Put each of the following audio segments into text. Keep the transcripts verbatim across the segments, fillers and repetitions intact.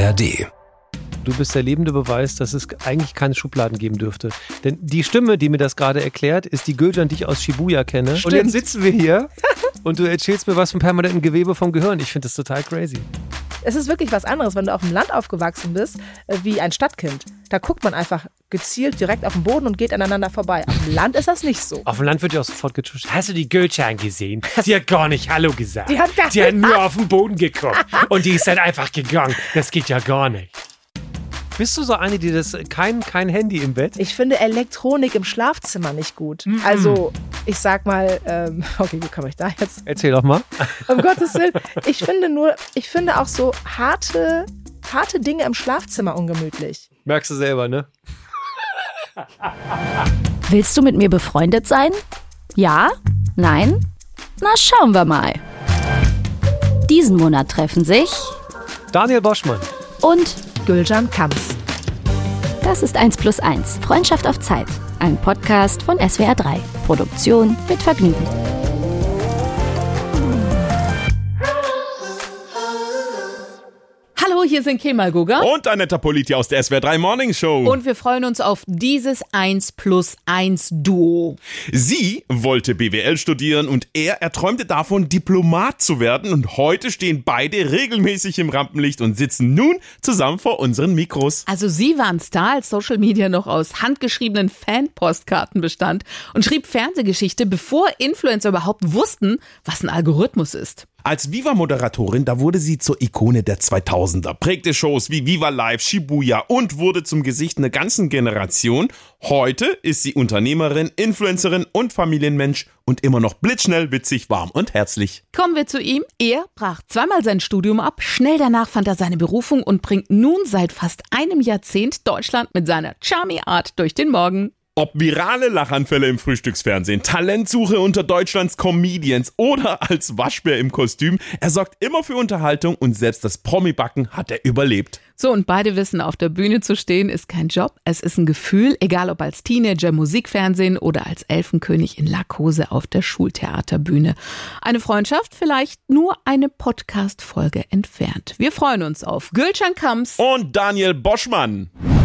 R D. Du bist der lebende Beweis, dass es eigentlich keine Schubladen geben dürfte. Denn die Stimme, die mir das gerade erklärt, ist die Gülcan, die ich aus Shibuya kenne. Stimmt. Und jetzt sitzen wir hier und du erzählst mir was vom permanenten Gewebe vom Gehirn. Ich finde das total crazy. Es ist wirklich was anderes, wenn du auf dem Land aufgewachsen bist, äh, wie ein Stadtkind. Da guckt man einfach gezielt direkt auf den Boden und geht aneinander vorbei. Auf dem Land ist das nicht so. Auf dem Land wird ja auch sofort getuscht. Hast du die Gülcan gesehen? Sie hat gar nicht Hallo gesagt. Die hat gar Die hat nur auf den Boden geguckt. Und die ist dann einfach gegangen. Das geht ja gar nicht. Bist du so eine, die das kein, kein Handy im Bett? Ich finde Elektronik im Schlafzimmer nicht gut. Mhm. Also, ich sag mal, ähm, okay, wie komme ich da jetzt? Erzähl doch mal. Um Gottes Willen. Ich finde nur, ich finde auch so harte, harte Dinge im Schlafzimmer ungemütlich. Merkst du selber, ne? Willst du mit mir befreundet sein? Ja? Nein? Na, schauen wir mal. Diesen Monat treffen sich Daniel Boschmann und Gülcan Kams. das ist eins plus eins, Freundschaft auf Zeit. Ein Podcast von S W R drei. Produktion mit Vergnügen. Hallo, hier sind Kemal Gugger. Und Annetta Politi aus der S W R drei Morning Show. Und wir freuen uns auf dieses eins plus eins Duo. Sie wollte B W L studieren und er, er träumte davon, Diplomat zu werden. Und heute stehen beide regelmäßig im Rampenlicht und sitzen nun zusammen vor unseren Mikros. Also sie war ein Star, als Social Media noch aus handgeschriebenen Fanpostkarten bestand und schrieb Fernsehgeschichte, bevor Influencer überhaupt wussten, was ein Algorithmus ist. Als Viva-Moderatorin, da wurde sie zur Ikone der zweitausender, prägte Shows wie Viva Live, Shibuya und wurde zum Gesicht einer ganzen Generation. Heute ist sie Unternehmerin, Influencerin und Familienmensch und immer noch blitzschnell, witzig, warm und herzlich. Kommen wir zu ihm. Er brach zweimal sein Studium ab, schnell danach fand er seine Berufung und bringt nun seit fast einem Jahrzehnt Deutschland mit seiner charmy Art durch den Morgen. Ob virale Lachanfälle im Frühstücksfernsehen, Talentsuche unter Deutschlands Comedians oder als Waschbär im Kostüm, er sorgt immer für Unterhaltung und selbst das Promi-Backen hat er überlebt. So, und beide wissen, auf der Bühne zu stehen ist kein Job, es ist ein Gefühl, egal ob als Teenager Musikfernsehen oder als Elfenkönig in Lackhose auf der Schultheaterbühne. Eine Freundschaft vielleicht nur eine Podcast-Folge entfernt. Wir freuen uns auf Gülcan Kams Und Daniel Boschmann.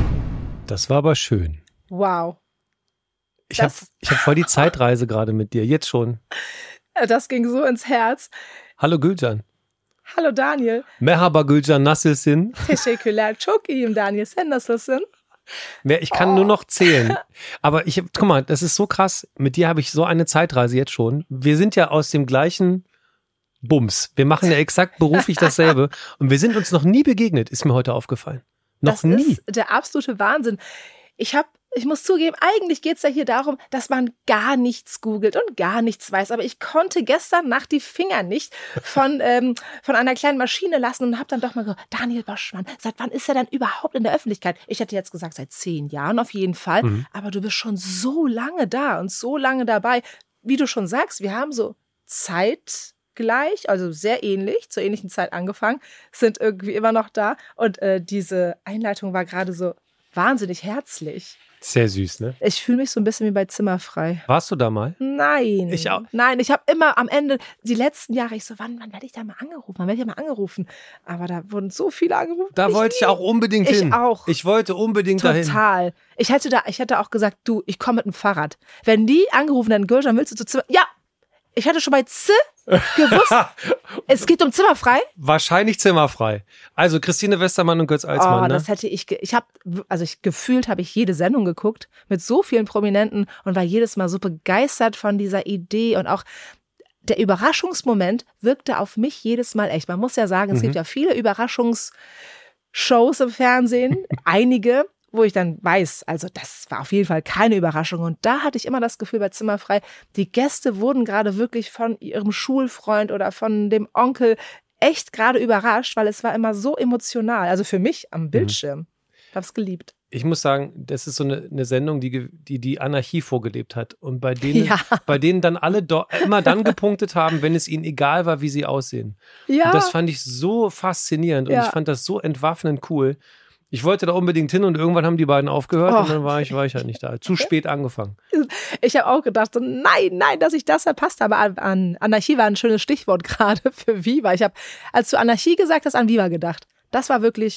Das war aber schön. Wow. Ich habe Das- ich hab voll die Zeitreise gerade mit dir, jetzt schon. Das ging so ins Herz. Hallo Gülcan. Hallo Daniel. Merhaba Gülcan Nassilsin. Teşekkürler. Çok iyiyim Daniel. Sen nasılsın? Mehr, ich kann nur noch zählen. Aber ich, guck mal, das ist so krass. Mit dir habe ich so eine Zeitreise jetzt schon. Wir sind ja aus dem gleichen Bums. Wir machen ja exakt beruflich dasselbe. Und wir sind uns noch nie begegnet, ist mir heute aufgefallen. Noch Das nie. ist der absolute Wahnsinn. Ich habe, ich muss zugeben, eigentlich geht es ja hier darum, dass man gar nichts googelt und gar nichts weiß. Aber ich konnte gestern Nacht die Finger nicht von, ähm, von einer kleinen Maschine lassen und habe dann doch mal so, Daniel Boschmann, seit wann ist er denn überhaupt in der Öffentlichkeit? Ich hätte jetzt gesagt, seit zehn Jahren auf jeden Fall. Mhm. Aber du bist schon so lange da und so lange dabei. Wie du schon sagst, wir haben so zeitgleich, also sehr ähnlich, zur ähnlichen Zeit angefangen, sind irgendwie immer noch da. Und äh, diese Einleitung war gerade so wahnsinnig herzlich. Sehr süß, ne? Ich fühle mich so ein bisschen wie bei Zimmerfrei. Warst du da mal? Nein. Ich auch. Nein, ich habe immer am Ende, die letzten Jahre, ich so, wann, wann werde ich da mal angerufen? Wann werde ich da mal angerufen? Aber da wurden so viele angerufen. Da wollte ich auch unbedingt Ich hin. auch. Ich wollte unbedingt dahin. Total. Ich hätte da, ich hätte auch gesagt, du, ich komme mit dem Fahrrad. Wenn die angerufen hätten, Gülcan, willst du zu Zimmer? Ja, ich hätte schon bei Z gewusst, es geht um Zimmerfrei. Wahrscheinlich zimmerfrei. Also Christine Westermann und Götz Alsmann, Oh, ne? das hätte ich, ge- ich habe, also ich gefühlt habe ich jede Sendung geguckt mit so vielen Prominenten und war jedes Mal so begeistert von dieser Idee und auch der Überraschungsmoment wirkte auf mich jedes Mal echt. Man muss ja sagen, es Mhm. gibt ja viele Überraschungsshows im Fernsehen, einige, wo ich dann weiß, also das war auf jeden Fall keine Überraschung. Und da hatte ich immer das Gefühl bei Zimmerfrei, die Gäste wurden gerade wirklich von ihrem Schulfreund oder von dem Onkel echt gerade überrascht, weil es war immer so emotional. Also für mich am Bildschirm. Ich habe es geliebt. Ich muss sagen, das ist so eine, eine Sendung, die, ge- die die Anarchie vorgelebt hat. Und bei denen, Ja. bei denen dann alle do, immer dann gepunktet haben, wenn es ihnen egal war, wie sie aussehen. Ja, Und das fand ich so faszinierend und Ja. ich fand das so entwaffnend cool. Ich wollte da unbedingt hin und irgendwann haben die beiden aufgehört Oh. und dann war ich, war ich halt nicht da. Zu spät angefangen. ich habe auch gedacht, so, nein, nein, dass ich das verpasst habe. An, an Anarchie war ein schönes Stichwort gerade für Viva. Ich habe, als du Anarchie gesagt hast, an Viva gedacht. Das war wirklich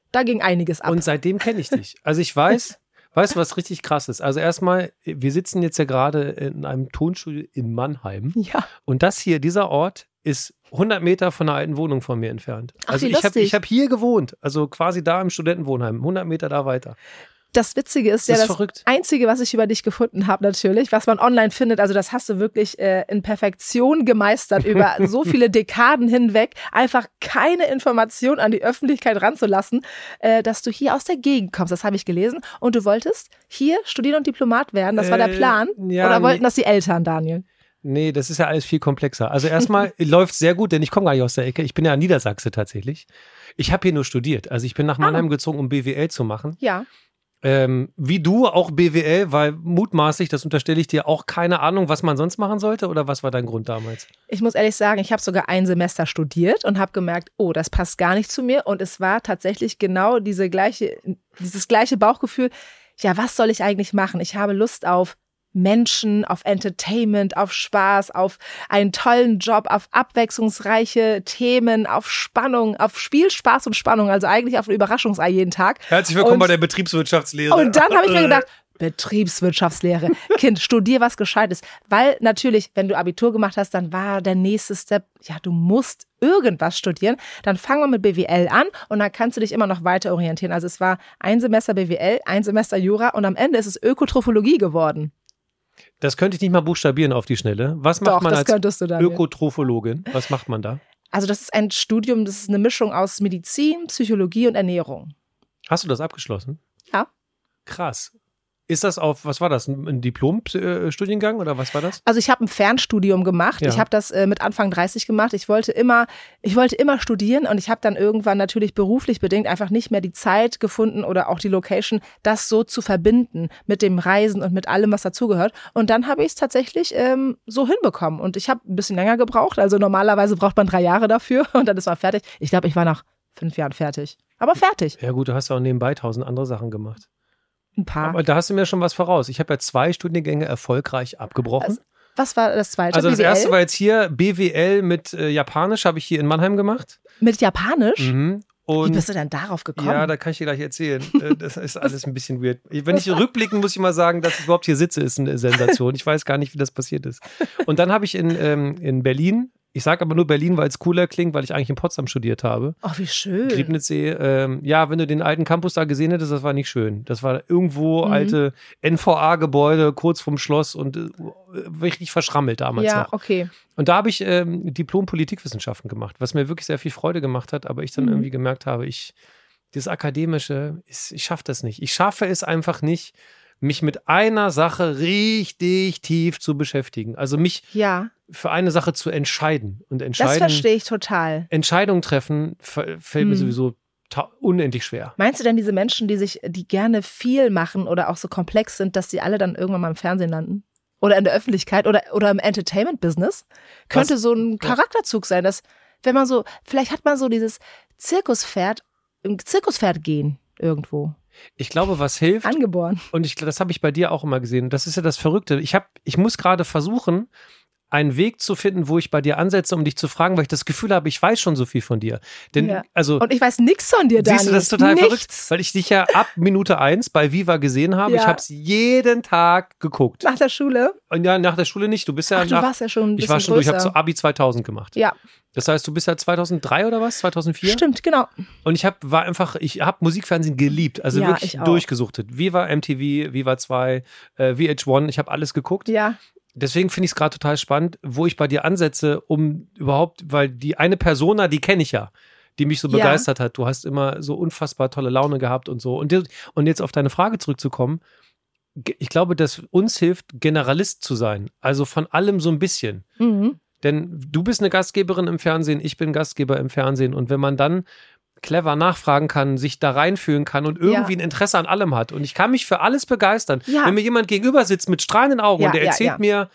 da ging einiges ab. Und seitdem kenne ich dich. Also ich weiß, weißt du, was richtig krass ist? Also erstmal, wir sitzen jetzt ja gerade in einem Tonstudio in Mannheim. Ja. Und das hier, dieser Ort, ist hundert Meter von einer alten Wohnung von mir entfernt. Ach, also wie ich habe lustig. ich hab hier gewohnt, also quasi da im Studentenwohnheim, hundert Meter da weiter. Das Witzige ist Das ja ist das verrückt. Einzige, was ich über dich gefunden habe natürlich, was man online findet, also das hast du wirklich äh, in Perfektion gemeistert über so viele Dekaden hinweg, einfach keine Information an die Öffentlichkeit ranzulassen, äh, dass du hier aus der Gegend kommst, das habe ich gelesen und du wolltest hier studieren und Diplomat werden, das war der Äh, Plan? ja, Oder wollten nee. das die Eltern, Daniel? Nee, das ist ja alles viel komplexer. Also erstmal läuft es sehr gut, denn ich komme gar nicht aus der Ecke. Ich bin ja in Niedersachse tatsächlich. Ich habe hier nur studiert. Also ich bin nach Mannheim gezogen, um B W L zu machen. Ja. Ähm, wie du auch B W L, weil mutmaßlich, das unterstelle ich dir, auch keine Ahnung, was man sonst machen sollte? Oder was war dein Grund damals? Ich muss ehrlich sagen, ich habe sogar ein Semester studiert und habe gemerkt, oh, das passt gar nicht zu mir. Und es war tatsächlich genau diese gleiche, dieses gleiche Bauchgefühl. Ja, was soll ich eigentlich machen? Ich habe Lust auf Menschen, auf Entertainment, auf Spaß, auf einen tollen Job, auf abwechslungsreiche Themen, auf Spannung, auf Spiel, Spaß und Spannung. Also eigentlich auf ein Überraschungsei jeden Tag. Herzlich willkommen Und- bei der Betriebswirtschaftslehre. Und dann habe ich mir gedacht, Betriebswirtschaftslehre. Kind, studier was Gescheites. Weil natürlich, wenn du Abitur gemacht hast, dann war der nächste Step, ja, du musst irgendwas studieren. Dann fangen wir mit B W L an und dann kannst du dich immer noch weiter orientieren. Also es war ein Semester B W L, ein Semester Jura und am Ende ist es Ökotrophologie geworden. Das könnte ich nicht mal buchstabieren auf die Schnelle. Was macht Doch, man das als könntest du dann. Ökotrophologin? Was macht man da? Also das ist ein Studium, das ist eine Mischung aus Medizin, Psychologie und Ernährung. Hast du das abgeschlossen? Ja. Krass. Ist das auf, was war das, ein Diplom-Studiengang oder was war das? Also ich habe ein Fernstudium gemacht. Ja. Ich habe das äh, mit Anfang dreißig gemacht. Ich wollte immer, ich wollte immer studieren und ich habe dann irgendwann natürlich beruflich bedingt einfach nicht mehr die Zeit gefunden oder auch die Location, das so zu verbinden mit dem Reisen und mit allem, was dazugehört. Und dann habe ich es tatsächlich ähm, so hinbekommen. Und ich habe ein bisschen länger gebraucht. Also normalerweise braucht man drei Jahre dafür und dann ist man fertig. Ich glaube, ich war nach fünf Jahren fertig. Aber fertig. Ja gut, du hast ja auch nebenbei tausend andere Sachen gemacht. Ein paar. Aber da hast du mir schon was voraus. Ich habe ja zwei Studiengänge erfolgreich abgebrochen. Also, was war das zweite? Also das B W L? erste war jetzt hier B W L mit äh, Japanisch, habe ich hier in Mannheim gemacht. Mit Japanisch? Mhm. Wie Und bist du denn darauf gekommen? ja, da kann ich dir gleich erzählen. Äh, Das ist alles ein bisschen weird. Wenn ich rückblicken, muss ich mal sagen, dass ich überhaupt hier sitze, ist eine Sensation. Ich weiß gar nicht, wie das passiert ist. Und dann habe ich in, ähm, in Berlin, ich sage aber nur Berlin, weil es cooler klingt, weil ich eigentlich in Potsdam studiert habe. Ach, wie schön. Griebnitzsee, ähm, ja, wenn du den alten Campus da gesehen hättest, das war nicht schön. Das war irgendwo Mhm. alte N V A-Gebäude, kurz vom Schloss und äh, richtig verschrammelt damals Ja, noch. okay. Und da habe ich ähm, Diplom-Politikwissenschaften gemacht, was mir wirklich sehr viel Freude gemacht hat, aber ich dann Mhm. irgendwie gemerkt habe, ich, das Akademische, ist, ich schaffe das nicht. Ich schaffe es einfach nicht, mich mit einer Sache richtig tief zu beschäftigen. Also mich Ja, für eine Sache zu entscheiden. Und das entscheiden, verstehe ich total. Entscheidungen treffen f- fällt mir Hm. sowieso ta- unendlich schwer. Meinst du denn diese Menschen, die sich, die gerne viel machen oder auch so komplex sind, dass sie alle dann irgendwann mal im Fernsehen landen? Oder in der Öffentlichkeit oder, oder im Entertainment-Business? Könnte Was? so ein Charakterzug sein, dass, wenn man so, vielleicht hat man so dieses Zirkuspferd, im Zirkuspferd gehen irgendwo. Ich glaube, was hilft, Angeboren. und ich, das habe ich bei dir auch immer gesehen, das ist ja das Verrückte. Ich, hab, ich muss gerade versuchen, einen Weg zu finden, wo ich bei dir ansetze, um dich zu fragen, weil ich das Gefühl habe, ich weiß schon so viel von dir. Denn, Ja. also, Und ich weiß nichts von dir, Daniel. siehst du, das ist total Nichts. verrückt, weil ich dich ja ab Minute eins bei Viva gesehen habe. Ja. Ich habe es jeden Tag geguckt. Nach der Schule? Und ja, nach der Schule nicht. Du bist ja Ach, du nach, warst ja schon ein bisschen ich war schon durch, ich habe größer. so Abi zweitausend gemacht. Ja, Das heißt, du bist ja zweitausenddrei oder was? zweitausendvier? stimmt, genau. Und ich habe war einfach, ich habe Musikfernsehen geliebt, also Ja, wirklich ich auch. durchgesuchtet. Viva, M T V, Viva zwei, äh, V H eins, ich habe alles geguckt. Ja, Deswegen finde ich es gerade total spannend, wo ich bei dir ansetze, um überhaupt, weil die eine Persona, die kenne ich ja, die mich so Ja. begeistert hat. Du hast immer so unfassbar tolle Laune gehabt und so. Und, die- und jetzt auf deine Frage zurückzukommen, ge- ich glaube, dass uns hilft, Generalist zu sein. Also von allem so ein bisschen. mhm. Denn du bist eine Gastgeberin im Fernsehen, ich bin Gastgeber im Fernsehen. Und wenn man dann clever nachfragen kann, sich da reinfühlen kann und irgendwie Ja. ein Interesse an allem hat. Und ich kann mich für alles begeistern. Ja. Wenn mir jemand gegenüber sitzt mit strahlenden Augen Ja, und der ja, erzählt ja. mir,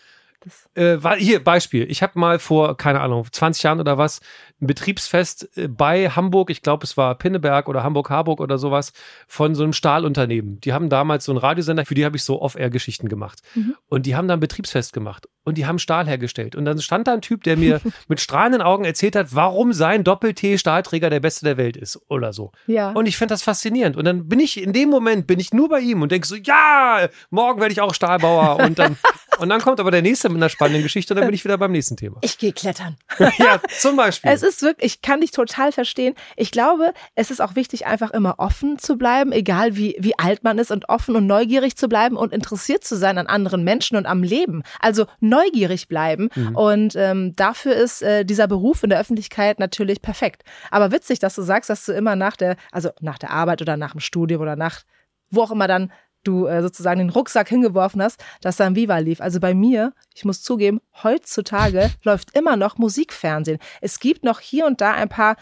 Das Äh, war, hier, Beispiel. Ich habe mal vor, keine Ahnung, zwanzig Jahren oder was, ein Betriebsfest äh, bei Hamburg, ich glaube, es war Pinneberg oder Hamburg-Harburg oder sowas, von so einem Stahlunternehmen. Die haben damals so einen Radiosender, für die habe ich so Off-Air-Geschichten gemacht. Mhm. Und die haben da ein Betriebsfest gemacht. Und die haben Stahl hergestellt. Und dann stand da ein Typ, der mir mit strahlenden Augen erzählt hat, warum sein Doppel-T-Stahlträger der beste der Welt ist oder so. Ja. Und ich finde das faszinierend. Und dann bin ich, in dem Moment bin ich nur bei ihm und denke so, ja, morgen werde ich auch Stahlbauer. Und dann, und dann kommt aber der nächste mit einer spannenden Geschichte und dann bin ich wieder beim nächsten Thema. Ich gehe klettern. Ja, zum Beispiel. Es ist wirklich, ich kann dich total verstehen. Ich glaube, es ist auch wichtig, einfach immer offen zu bleiben, egal wie, wie alt man ist, und offen und neugierig zu bleiben und interessiert zu sein an anderen Menschen und am Leben. Also neugierig bleiben. Mhm. Und ähm, dafür ist äh, dieser Beruf in der Öffentlichkeit natürlich perfekt. Aber witzig, dass du sagst, dass du immer nach der, also nach der Arbeit oder nach dem Studium oder nach, wo auch immer dann du äh, sozusagen den Rucksack hingeworfen hast, dass dann Viva lief. Also bei mir, ich muss zugeben, heutzutage läuft immer noch Musikfernsehen. Es gibt noch hier und da ein paar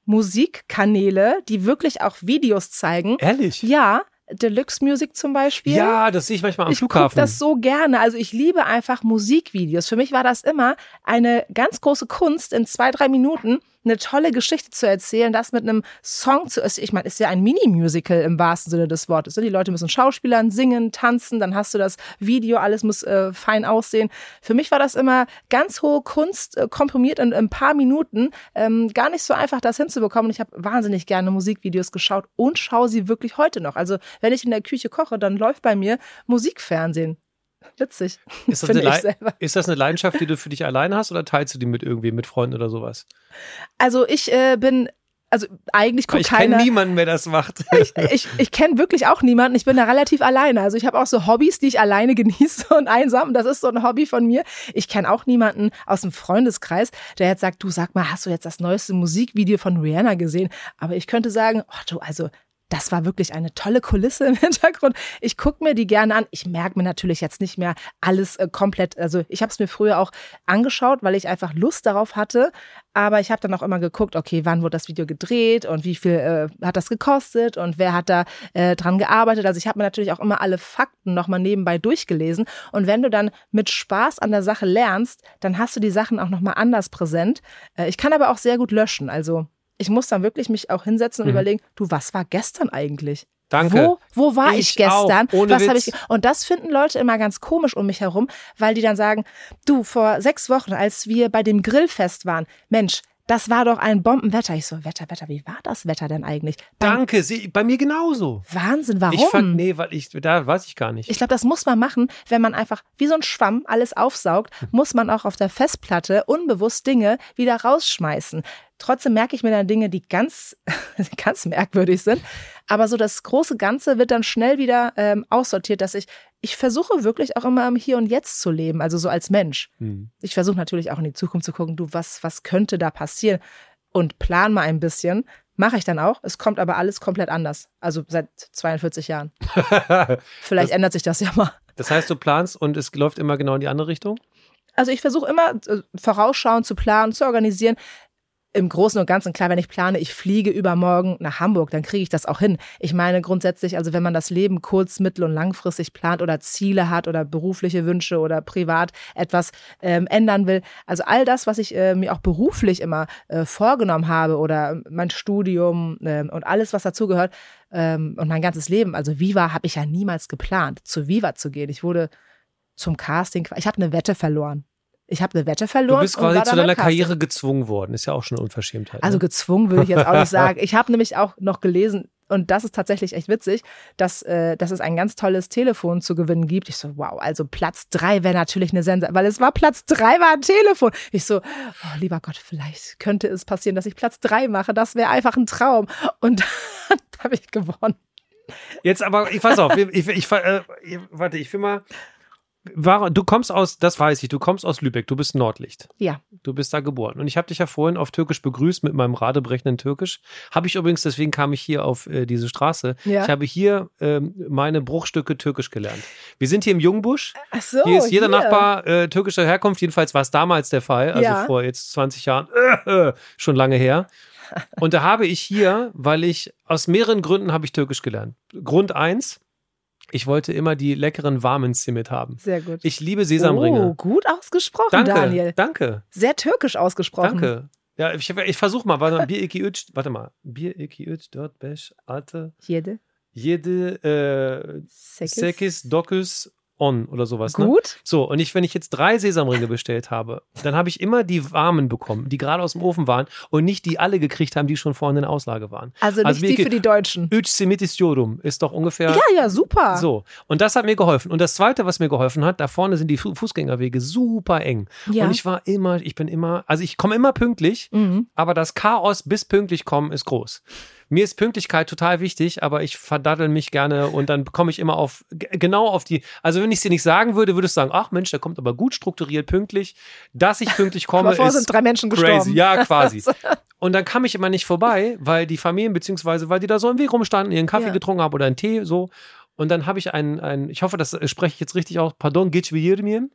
Musikkanäle, die wirklich auch Videos zeigen. Ehrlich? Ja, Deluxe Music zum Beispiel. Ja, das sehe ich manchmal am ich Flughafen. Ich gucke das so gerne. Also ich liebe einfach Musikvideos. Für mich war das immer eine ganz große Kunst, in zwei, drei Minuten eine tolle Geschichte zu erzählen, das mit einem Song zu, ich meine, ist ja ein Mini-Musical im wahrsten Sinne des Wortes. Die Leute müssen schauspielern, singen, tanzen, dann hast du das Video, alles muss äh, fein aussehen. Für mich war das immer ganz hohe Kunst, äh, komprimiert in, in ein paar Minuten, ähm, gar nicht so einfach, das hinzubekommen. Ich habe wahnsinnig gerne Musikvideos geschaut und schaue sie wirklich heute noch. Also wenn ich in der Küche koche, dann läuft bei mir Musikfernsehen. Witzig. Ist das, eine Le- ist das eine Leidenschaft, die du für dich alleine hast, oder teilst du die mit irgendwie, mit Freunden oder sowas? Also ich äh, bin, also eigentlich guckt keiner. Ich kenne niemanden, der das macht. Ich, ich, ich kenne wirklich auch niemanden. Ich bin da relativ alleine. Also ich habe auch so Hobbys, die ich alleine genieße und einsam. Das ist so ein Hobby von mir. Ich kenne auch niemanden aus dem Freundeskreis, der jetzt sagt, du, sag mal, hast du jetzt das neueste Musikvideo von Rihanna gesehen? Aber ich könnte sagen, oh du, also das war wirklich eine tolle Kulisse im Hintergrund. Ich gucke mir die gerne an. Ich merke mir natürlich jetzt nicht mehr alles äh, komplett. Also ich habe es mir früher auch angeschaut, weil ich einfach Lust darauf hatte. Aber ich habe dann auch immer geguckt, okay, wann wurde das Video gedreht und wie viel äh, hat das gekostet und wer hat da äh, dran gearbeitet. Also ich habe mir natürlich auch immer alle Fakten nochmal nebenbei durchgelesen. Und wenn du dann mit Spaß an der Sache lernst, dann hast du die Sachen auch nochmal anders präsent. Äh, ich kann aber auch sehr gut löschen. Also ich muss dann wirklich mich auch hinsetzen und mhm. überlegen, du, was war gestern eigentlich? Danke. Wo, wo war ich, ich gestern? Auch, ohne was Witz. Ich, und das finden Leute immer ganz komisch um mich herum, weil die dann sagen, du, vor sechs Wochen, als wir bei dem Grillfest waren, Mensch, das war doch ein Bombenwetter. Ich so, Wetter, Wetter, wie war das Wetter denn eigentlich? Bei, Danke, sie, bei mir genauso. Wahnsinn, warum? Ich fand, nee, weil ich, da weiß ich gar nicht. Ich glaube, das muss man machen, wenn man einfach wie so ein Schwamm alles aufsaugt, muss man auch auf der Festplatte unbewusst Dinge wieder rausschmeißen. Trotzdem merke ich mir dann Dinge, die ganz, ganz merkwürdig sind. Aber so das große Ganze wird dann schnell wieder ähm, aussortiert, dass ich, ich versuche wirklich auch immer im Hier und Jetzt zu leben, also so als Mensch. Hm. Ich versuche natürlich auch in die Zukunft zu gucken, du, was, was könnte da passieren? Und plan mal ein bisschen. Mache ich dann auch. Es kommt aber alles komplett anders. Also seit zweiundvierzig Jahren. Vielleicht das, ändert sich das ja mal. Das heißt, du planst und es läuft immer genau in die andere Richtung? Also ich versuche immer äh, vorausschauend zu planen, zu organisieren. Im Großen und Ganzen, klar, wenn ich plane, ich fliege übermorgen nach Hamburg, dann kriege ich das auch hin. Ich meine grundsätzlich, also wenn man das Leben kurz-, mittel- und langfristig plant oder Ziele hat oder berufliche Wünsche oder privat etwas ähm, ändern will, also all das, was ich äh, mir auch beruflich immer äh, vorgenommen habe oder mein Studium äh, und alles, was dazugehört ähm, und mein ganzes Leben, also Viva habe ich ja niemals geplant, zu Viva zu gehen. Ich wurde zum Casting, ich habe eine Wette verloren. Ich habe eine Wette verloren. Du bist quasi zu deiner Karriere gezwungen worden. Ist ja auch schon eine Unverschämtheit. Also ne? gezwungen würde ich jetzt auch nicht sagen. Ich habe nämlich auch noch gelesen, und das ist tatsächlich echt witzig, dass, äh, dass es ein ganz tolles Telefon zu gewinnen gibt. Ich so, wow, also Platz drei wäre natürlich eine Sensation, weil es war Platz drei, war ein Telefon. Ich so, oh, lieber Gott, vielleicht könnte es passieren, dass ich Platz drei mache. Das wäre einfach ein Traum. Und dann habe ich gewonnen. Jetzt aber, ich pass auf, ich, ich, ich, äh, warte, ich will mal... Du kommst aus, das weiß ich, du kommst aus Lübeck, du bist Nordlicht. Ja. Du bist da geboren. Und ich habe dich ja vorhin auf Türkisch begrüßt mit meinem radebrechenden Türkisch. Habe ich übrigens, deswegen kam ich hier auf äh, diese Straße. Ja. Ich habe hier ähm, meine Bruchstücke Türkisch gelernt. Wir sind hier im Jungbusch. Ach so, hier ist jeder hier. Nachbar äh, türkischer Herkunft. Jedenfalls war es damals der Fall, also ja. vor jetzt zwanzig Jahren, äh, äh, schon lange her. Und da habe ich hier, weil ich, aus mehreren Gründen habe ich Türkisch gelernt. Grund eins, Ich wollte immer die leckeren warmen Simit haben. Sehr gut. Ich liebe Sesamringe. Oh, gut ausgesprochen, danke, Daniel. danke, Sehr türkisch ausgesprochen. danke. Ja, ich, ich versuche mal. Warte mal. Bir iki üç, warte mal. Bir iki üç, dört, beş, altı. Jede. Jede äh, Sekis. Sekis, Dokis, On oder sowas. Ne? Gut. So, und ich, wenn ich jetzt drei Sesamringe bestellt habe, dann habe ich immer die warmen bekommen, die gerade aus dem Ofen waren und nicht die alle gekriegt haben, die schon vorhin in der Auslage waren. Also nicht Also die wir- für die Deutschen. Üç simit istiyorum ist doch ungefähr... Ja, ja, super. So, und das hat mir geholfen. Und das Zweite, was mir geholfen hat, da vorne sind die Fu- Fußgängerwege super eng. Ja. Und ich war immer, ich bin immer, also ich komme immer pünktlich, Mhm. aber das Chaos bis pünktlich kommen ist groß. Mir ist Pünktlichkeit total wichtig, aber ich verdaddel mich gerne und dann komme ich immer auf, g- genau auf die, also wenn ich es dir nicht sagen würde, würdest du sagen, ach Mensch, der kommt aber gut strukturiert pünktlich. Dass ich pünktlich komme, Aber vorher ist sind drei Menschen crazy. gestorben. Ja, quasi. Und dann kam ich immer nicht vorbei, weil die Familien, beziehungsweise weil die da so im Weg rumstanden, ihren Kaffee Ja. getrunken haben oder einen Tee, so. Und dann habe ich einen, einen, ich hoffe, das äh, spreche ich jetzt richtig aus, pardon, geçebilir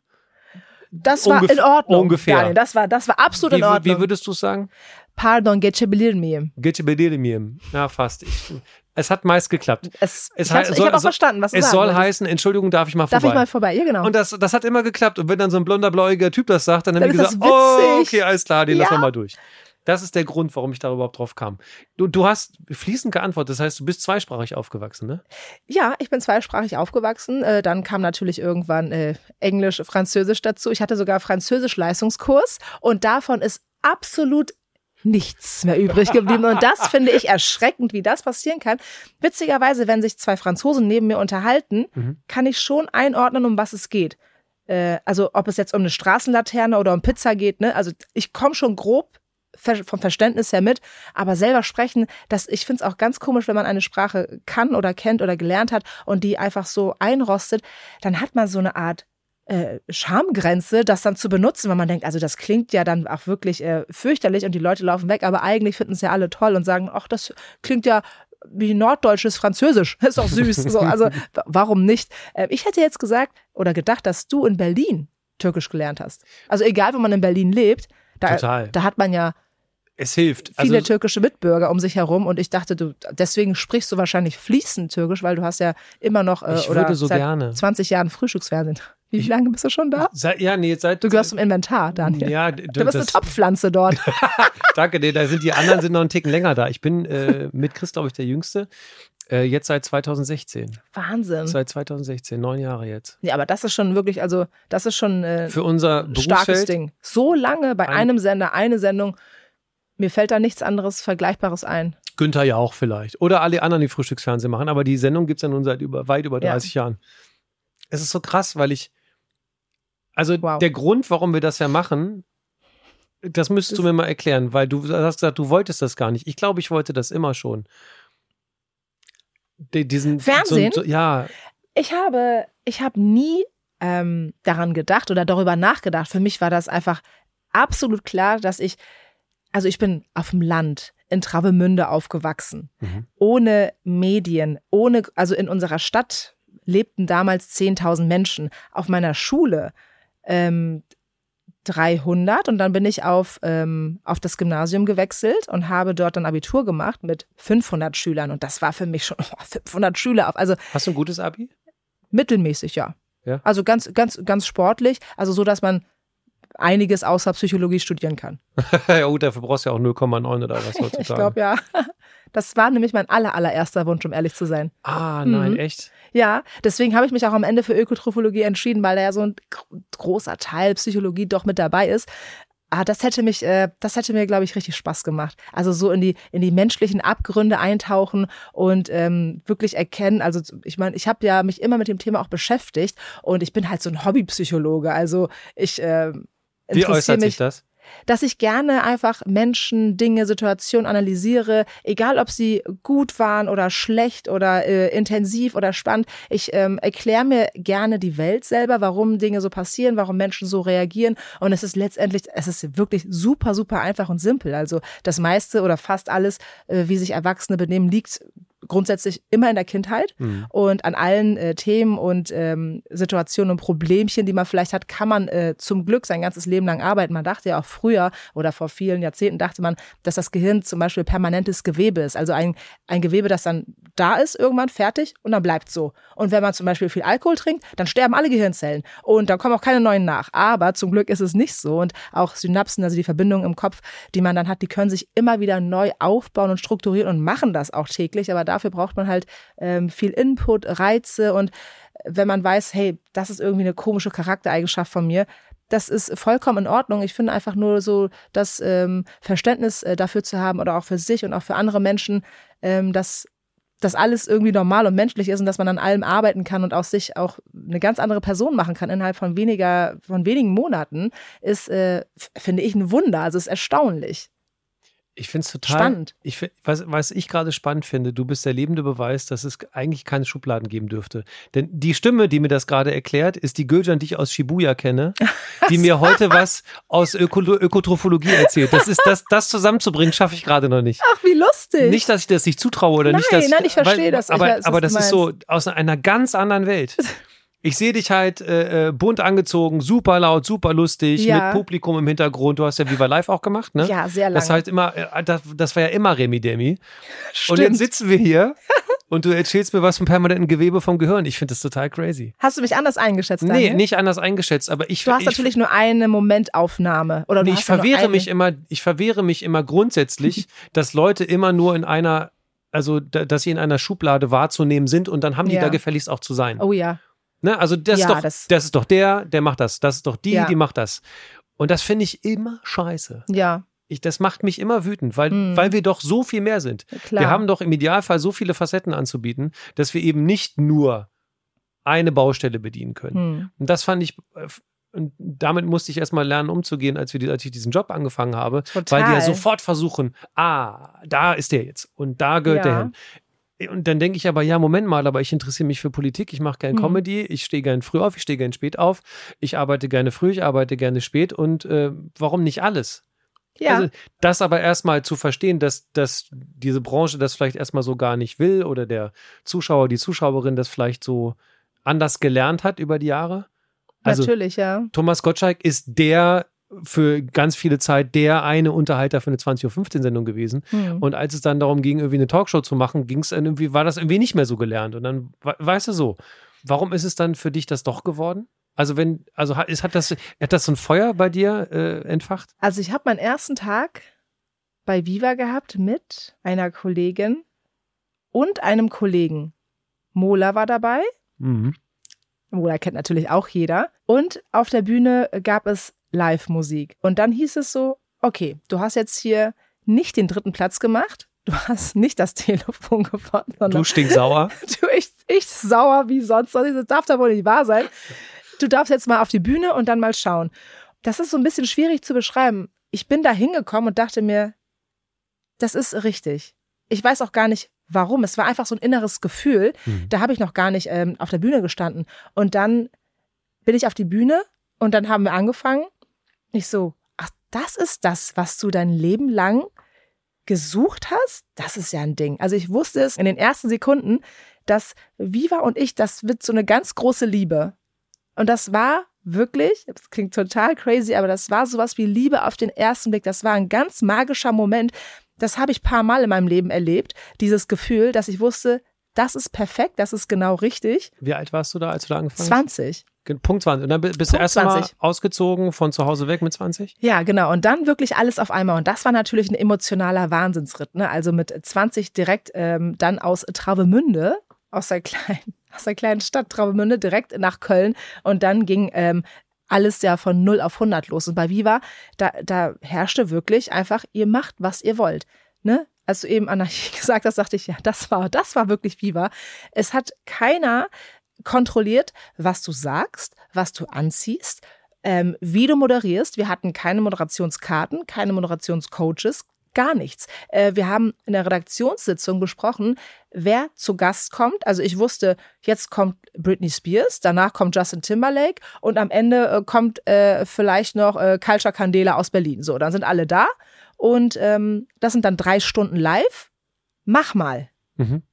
Das war Ungef- in Ordnung. ungefähr. Daniel, das war, das war absolut Wie, in Ordnung. wie würdest du es sagen? Pardon, geçebilir miyim? Geçebilir. Ja, fast. Ich, es hat meist geklappt. Es, Es ich habe hei- ich soll- hab auch soll- verstanden, was du Es sagen soll wolltest. heißen, Entschuldigung, darf ich mal Darf vorbei? ich mal vorbei? Ja, genau. Und das, das hat immer geklappt. Und wenn dann so ein blonder, blauiger Typ das sagt, dann, Dann habe ich ist gesagt, das oh, witzig. okay, alles klar, den Ja. lassen wir mal durch. Das ist der Grund, warum ich da überhaupt drauf kam. Du, du hast fließend geantwortet, das heißt, du bist zweisprachig aufgewachsen, ne? Ja, ich bin zweisprachig aufgewachsen. Äh, dann kam natürlich irgendwann äh, Englisch, Französisch dazu. Ich hatte sogar Französisch-Leistungskurs und davon ist absolut nichts mehr übrig geblieben. Und das finde ich erschreckend, wie das passieren kann. Witzigerweise, wenn sich zwei Franzosen neben mir unterhalten, Mhm. kann ich schon einordnen, um was es geht. Äh, also ob es jetzt um eine Straßenlaterne oder um Pizza geht. Ne? Also ich komme schon grob ver- vom Verständnis her mit, aber selber sprechen, das, ich finde es auch ganz komisch, wenn man eine Sprache kann oder kennt oder gelernt hat und die einfach so einrostet, dann hat man so eine Art äh, Schamgrenze, das dann zu benutzen, weil man denkt, also das klingt ja dann auch wirklich äh, fürchterlich und die Leute laufen weg, aber eigentlich finden es ja alle toll und sagen, ach, das klingt ja wie norddeutsches Französisch, ist doch süß. So, also w- warum nicht? Äh, ich hätte jetzt gesagt oder gedacht, dass du in Berlin Türkisch gelernt hast. Also egal, wo man in Berlin lebt, da, Total. da hat man ja Es hilft. viele Also, türkische Mitbürger um sich herum und ich dachte, du deswegen sprichst du wahrscheinlich fließend Türkisch, weil du hast ja immer noch äh, ich oder würde so seit gerne. zwanzig Jahren Frühstücksfernsehen. Wie Ich- lange bist du schon da? Seit, ja, nee, seit. Du gehörst zum Inventar, Daniel. Ja, du, du bist eine das, Topfpflanze dort. danke, nee, da sind die anderen sind noch einen Ticken länger da. Ich bin äh, mit Chris, glaube ich, der Jüngste. Äh, jetzt seit zweitausendsechzehn. Wahnsinn. Seit zweitausendsechzehn, neun Jahre jetzt. Ja, aber das ist schon wirklich, also das ist schon äh, Für unser ein starkes Berufsfeld. Ding. So lange bei Ein- einem Sender, eine Sendung, mir fällt da nichts anderes Vergleichbares ein. Günther ja auch vielleicht. Oder alle anderen, die Frühstücksfernsehen machen. Aber die Sendung gibt es ja nun seit über, weit über Ja. dreißig Jahren. Es ist so krass, weil ich. Also Wow. der Grund, warum wir das ja machen, das müsstest du mir mal erklären, weil du hast gesagt, du wolltest das gar nicht. Ich glaube, ich wollte das immer schon. Die, diesen, Fernsehen? So, so, ja, Ich habe, ich habe nie ähm, daran gedacht oder darüber nachgedacht. Für mich war das einfach absolut klar, dass ich, also ich bin auf dem Land in Travemünde aufgewachsen, Mhm. ohne Medien, ohne, also in unserer Stadt lebten damals zehntausend Menschen. Auf meiner Schule ähm, dreihundert und dann bin ich auf, ähm, auf das Gymnasium gewechselt und habe dort dann Abitur gemacht mit fünfhundert Schülern und das war für mich schon oh, fünfhundert Schüler auf, also Hast du ein gutes Abi? mittelmäßig, ja. Ja. Also ganz, ganz, ganz sportlich, also so, dass man einiges außer Psychologie studieren kann. Ja gut, dafür brauchst du ja auch null Komma neun oder was heutzutage. Ich glaube, ja. Das war nämlich mein aller, allererster Wunsch, um ehrlich zu sein. Ah, nein, Mhm. echt? Ja, deswegen habe ich mich auch am Ende für Ökotrophologie entschieden, weil da ja so ein gro- großer Teil Psychologie doch mit dabei ist. Ah, das hätte mich, äh, das hätte mir, glaube ich, richtig Spaß gemacht. Also so in die, in die menschlichen Abgründe eintauchen und ähm, wirklich erkennen. Also ich meine, ich habe ja mich immer mit dem Thema auch beschäftigt und ich bin halt so ein Hobbypsychologe. Also ich äh, Wie interessiere äußert mich sich das? dass ich gerne einfach Menschen, Dinge, Situationen analysiere, egal ob sie gut waren oder schlecht oder äh, intensiv oder spannend. Ich ähm, erkläre mir gerne die Welt selber, warum Dinge so passieren, warum Menschen so reagieren. Und es ist letztendlich, es ist wirklich super, super einfach und simpel. Also das meiste oder fast alles, äh, wie sich Erwachsene benehmen, liegt grundsätzlich immer in der Kindheit Mhm. und an allen äh, Themen und ähm, Situationen und Problemchen, die man vielleicht hat, kann man äh, zum Glück sein ganzes Leben lang arbeiten. Man dachte ja auch früher oder vor vielen Jahrzehnten dachte man, dass das Gehirn zum Beispiel permanentes Gewebe ist. Also ein, ein Gewebe, das dann da ist, irgendwann fertig und dann bleibt so. Und wenn man zum Beispiel viel Alkohol trinkt, dann sterben alle Gehirnzellen und dann kommen auch keine neuen nach. Aber zum Glück ist es nicht so und auch Synapsen, also die Verbindungen im Kopf, die man dann hat, die können sich immer wieder neu aufbauen und strukturieren und machen das auch täglich. Aber dafür braucht man halt ähm, viel Input, Reize und wenn man weiß, hey, das ist irgendwie eine komische Charaktereigenschaft von mir, das ist vollkommen in Ordnung. Ich finde einfach nur so das ähm, Verständnis äh, dafür zu haben oder auch für sich und auch für andere Menschen, ähm, dass das alles irgendwie normal und menschlich ist und dass man an allem arbeiten kann und aus sich auch eine ganz andere Person machen kann innerhalb von weniger, von wenigen Monaten, ist, äh, f- finde ich, ein Wunder. Also ist erstaunlich. Ich finde es total Spannend. Ich, find- was, was ich gerade spannend finde, du bist der lebende Beweis, dass es eigentlich keine Schubladen geben dürfte. Denn die Stimme, die mir das gerade erklärt, ist die Gülcan, die ich aus Shibuya kenne, die mir heute was aus Öko Ökotrophologie erzählt. Das ist das, das zusammenzubringen, schaffe ich gerade noch nicht. Ach, wie lustig. Nicht, dass ich das nicht zutraue oder Nein, nicht, dass nein, ich verstehe weil, das. Ich Aber, weiß, was aber du das ist so aus einer ganz anderen Welt. Ich sehe dich halt äh, äh, bunt angezogen, super laut, super lustig, Ja. mit Publikum im Hintergrund. Du hast ja Viva Live auch gemacht, ne? Ja, sehr lange. Das halt immer, äh, das, das war ja immer Remi Demi. Stimmt. Und jetzt sitzen wir hier und du erzählst mir was vom permanenten Gewebe vom Gehirn. Ich finde das total crazy. Hast du mich anders eingeschätzt? Nee, Daniel? nicht anders eingeschätzt, aber ich Du hast ich, natürlich nur eine Momentaufnahme. Oder du nee, ich hast ja nur verwehre eine. mich immer, ich verwehre mich immer grundsätzlich, dass Leute immer nur in einer, also da, dass sie in einer Schublade wahrzunehmen sind und dann haben die Ja. da gefälligst auch zu sein. Oh ja. Ne? Also das, Ja, ist doch, das- das ist doch der, der macht das. Das ist doch die, Ja. die macht das. Und das finde ich immer scheiße. Ja, Ich, das macht mich immer wütend, weil, Mhm. weil wir doch so viel mehr sind. klar. Wir haben doch im Idealfall so viele Facetten anzubieten, dass wir eben nicht nur eine Baustelle bedienen können. Hm. Und das fand ich, äh, und damit musste ich erstmal lernen, umzugehen, als, wir die, als ich diesen Job angefangen habe, Total. weil die ja sofort versuchen, ah, da ist der jetzt und da gehört Ja. der hin. Und dann denke ich aber, ja, Moment mal, aber ich interessiere mich für Politik, ich mache gerne Hm. Comedy, ich stehe gerne früh auf, ich stehe gerne spät auf, ich arbeite gerne früh, ich arbeite gerne spät und äh, warum nicht alles? Ja. Also das aber erstmal zu verstehen, dass, dass diese Branche das vielleicht erstmal so gar nicht will oder der Zuschauer, die Zuschauerin das vielleicht so anders gelernt hat über die Jahre. Also Natürlich, ja. Thomas Gottschalk ist der für ganz viele Zeit der eine Unterhalter für eine zwanzig Uhr fünfzehn Sendung gewesen. Hm. Und als es dann darum ging, irgendwie eine Talkshow zu machen, ging es dann irgendwie, war das irgendwie nicht mehr so gelernt. Und dann, we- weißt du so, warum ist es dann für dich das doch geworden? Also wenn, also hat, ist, hat das, hat das so ein Feuer bei dir äh, entfacht? Also ich habe meinen ersten Tag bei Viva gehabt mit einer Kollegin und einem Kollegen. Mola war dabei. Mhm. Mola kennt natürlich auch jeder. Und auf der Bühne gab es Live-Musik. Und dann hieß es so, okay, du hast jetzt hier nicht den dritten Platz gemacht. Du hast nicht das Telefon gewonnen, sondern Du stinksauer. du ich, ich sauer wie sonst. Das darf da wohl nicht wahr sein. Du darfst jetzt mal auf die Bühne und dann mal schauen. Das ist so ein bisschen schwierig zu beschreiben. Ich bin da hingekommen und dachte mir, das ist richtig. Ich weiß auch gar nicht, warum. Es war einfach so ein inneres Gefühl. Mhm. Da habe ich noch gar nicht ähm, auf der Bühne gestanden. Und dann bin ich auf die Bühne und dann haben wir angefangen. Ich so, ach, das ist das, was du dein Leben lang gesucht hast? Das ist ja ein Ding. Also ich wusste es in den ersten Sekunden, dass Viva und ich, das wird so eine ganz große Liebe. Und das war wirklich, das klingt total crazy, aber das war sowas wie Liebe auf den ersten Blick. Das war ein ganz magischer Moment. Das habe ich ein paar Mal in meinem Leben erlebt. Dieses Gefühl, dass ich wusste, das ist perfekt, das ist genau richtig. Wie alt warst du da, als du da angefangen hast? zwanzig. Punkt zwanzig. Und dann bist du Punkt erst mal zwanzig. ausgezogen, von zu Hause weg mit zwanzig? Ja, genau. Und dann wirklich alles auf einmal. Und das war natürlich ein emotionaler Wahnsinnsritt. Ne? Also mit zwanzig direkt ähm, dann aus Travemünde, aus der kleinen, aus der kleinen Stadt Travemünde, direkt nach Köln. Und dann ging ähm, alles ja von null auf hundert los. Und bei Viva, da, da herrschte wirklich einfach, ihr macht, was ihr wollt. Ne? Als du eben Anarchie gesagt hast, dachte ich, ja, das war, das war wirklich Viva. Es hat keiner kontrolliert, was du sagst, was du anziehst, ähm, wie du moderierst. Wir hatten keine Moderationskarten, keine Moderationscoaches, gar nichts. Äh, wir haben in der Redaktionssitzung besprochen, wer zu Gast kommt. Also ich wusste, jetzt kommt Britney Spears, danach kommt Justin Timberlake und am Ende äh, kommt äh, vielleicht noch äh, Culture Candela aus Berlin. So, dann sind alle da und ähm, das sind dann drei Stunden live. Mach mal. Mhm.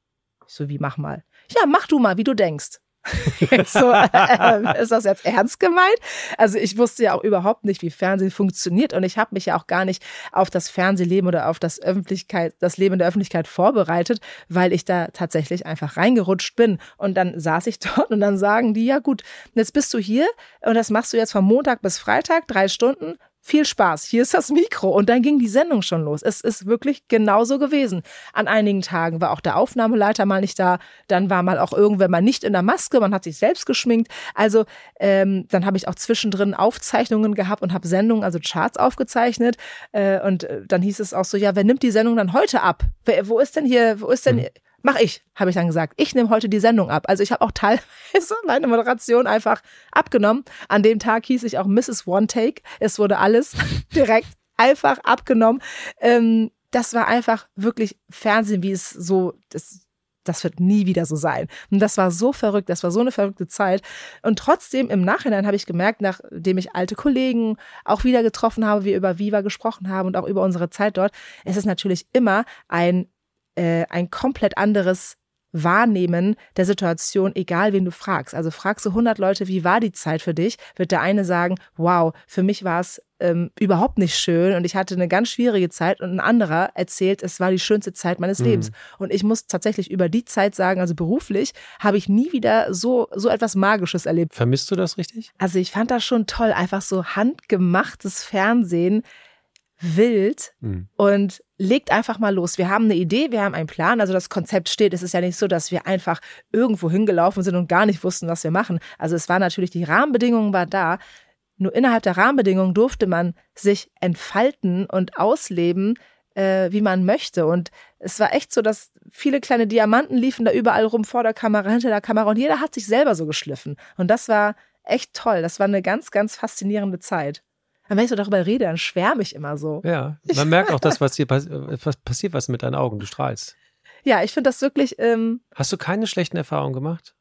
Ich so, wie mach mal? Ja, mach du mal, wie du denkst. so, äh, ist das jetzt ernst gemeint? Also ich wusste ja auch überhaupt nicht, wie Fernsehen funktioniert und ich habe mich ja auch gar nicht auf das Fernsehleben oder auf das Öffentlichkeit, das Leben in der Öffentlichkeit vorbereitet, weil ich da tatsächlich einfach reingerutscht bin. Und dann saß ich dort und dann sagen die, ja gut, jetzt bist du hier und das machst du jetzt von Montag bis Freitag, drei Stunden. Viel Spaß, hier ist das Mikro. Und dann ging die Sendung schon los. Es ist wirklich genauso gewesen. An einigen Tagen war auch der Aufnahmeleiter mal nicht da. Dann war mal auch irgendwer mal nicht in der Maske. Man hat sich selbst geschminkt. Also ähm, dann habe ich auch zwischendrin Aufzeichnungen gehabt und habe Sendungen, also Charts aufgezeichnet. Äh, und äh, dann hieß es auch so, ja, wer nimmt die Sendung dann heute ab? Wer, wo ist denn hier, wo ist denn... Mhm. Mach ich, habe ich dann gesagt. Ich nehme heute die Sendung ab. Also ich habe auch teilweise meine Moderation einfach abgenommen. An dem Tag hieß ich auch Misses One Take. Es wurde alles direkt einfach abgenommen. Ähm, das war einfach wirklich Fernsehen, wie es so, das, das wird nie wieder so sein. Und das war so verrückt, das war so eine verrückte Zeit. Und trotzdem im Nachhinein habe ich gemerkt, nachdem ich alte Kollegen auch wieder getroffen habe, wir über Viva gesprochen haben und auch über unsere Zeit dort, es ist natürlich immer ein ein komplett anderes Wahrnehmen der Situation, egal wen du fragst. Also fragst du hundert Leute, wie war die Zeit für dich, wird der eine sagen, wow, für mich war es ähm, überhaupt nicht schön und ich hatte eine ganz schwierige Zeit und ein anderer erzählt, es war die schönste Zeit meines mhm. Lebens. Und ich muss tatsächlich über die Zeit sagen, also beruflich habe ich nie wieder so, so etwas Magisches erlebt. Vermisst du das richtig? Also ich fand das schon toll, einfach so handgemachtes Fernsehen, wild mhm. und legt einfach mal los. Wir haben eine Idee, wir haben einen Plan, also das Konzept steht. Es ist ja nicht so, dass wir einfach irgendwo hingelaufen sind und gar nicht wussten, was wir machen. Also es war natürlich, die Rahmenbedingungen war da. Nur innerhalb der Rahmenbedingungen durfte man sich entfalten und ausleben, äh, wie man möchte. Und es war echt so, dass viele kleine Diamanten liefen da überall rum, vor der Kamera, hinter der Kamera und jeder hat sich selber so geschliffen. Und das war echt toll. Das war eine ganz, ganz faszinierende Zeit. Und wenn ich so darüber rede, dann schwärme ich immer so. Ja, man merkt auch das, was hier pass- was passiert, was mit deinen Augen, du strahlst. Ja, ich finde das wirklich... Ähm, Hast du keine schlechten Erfahrungen gemacht?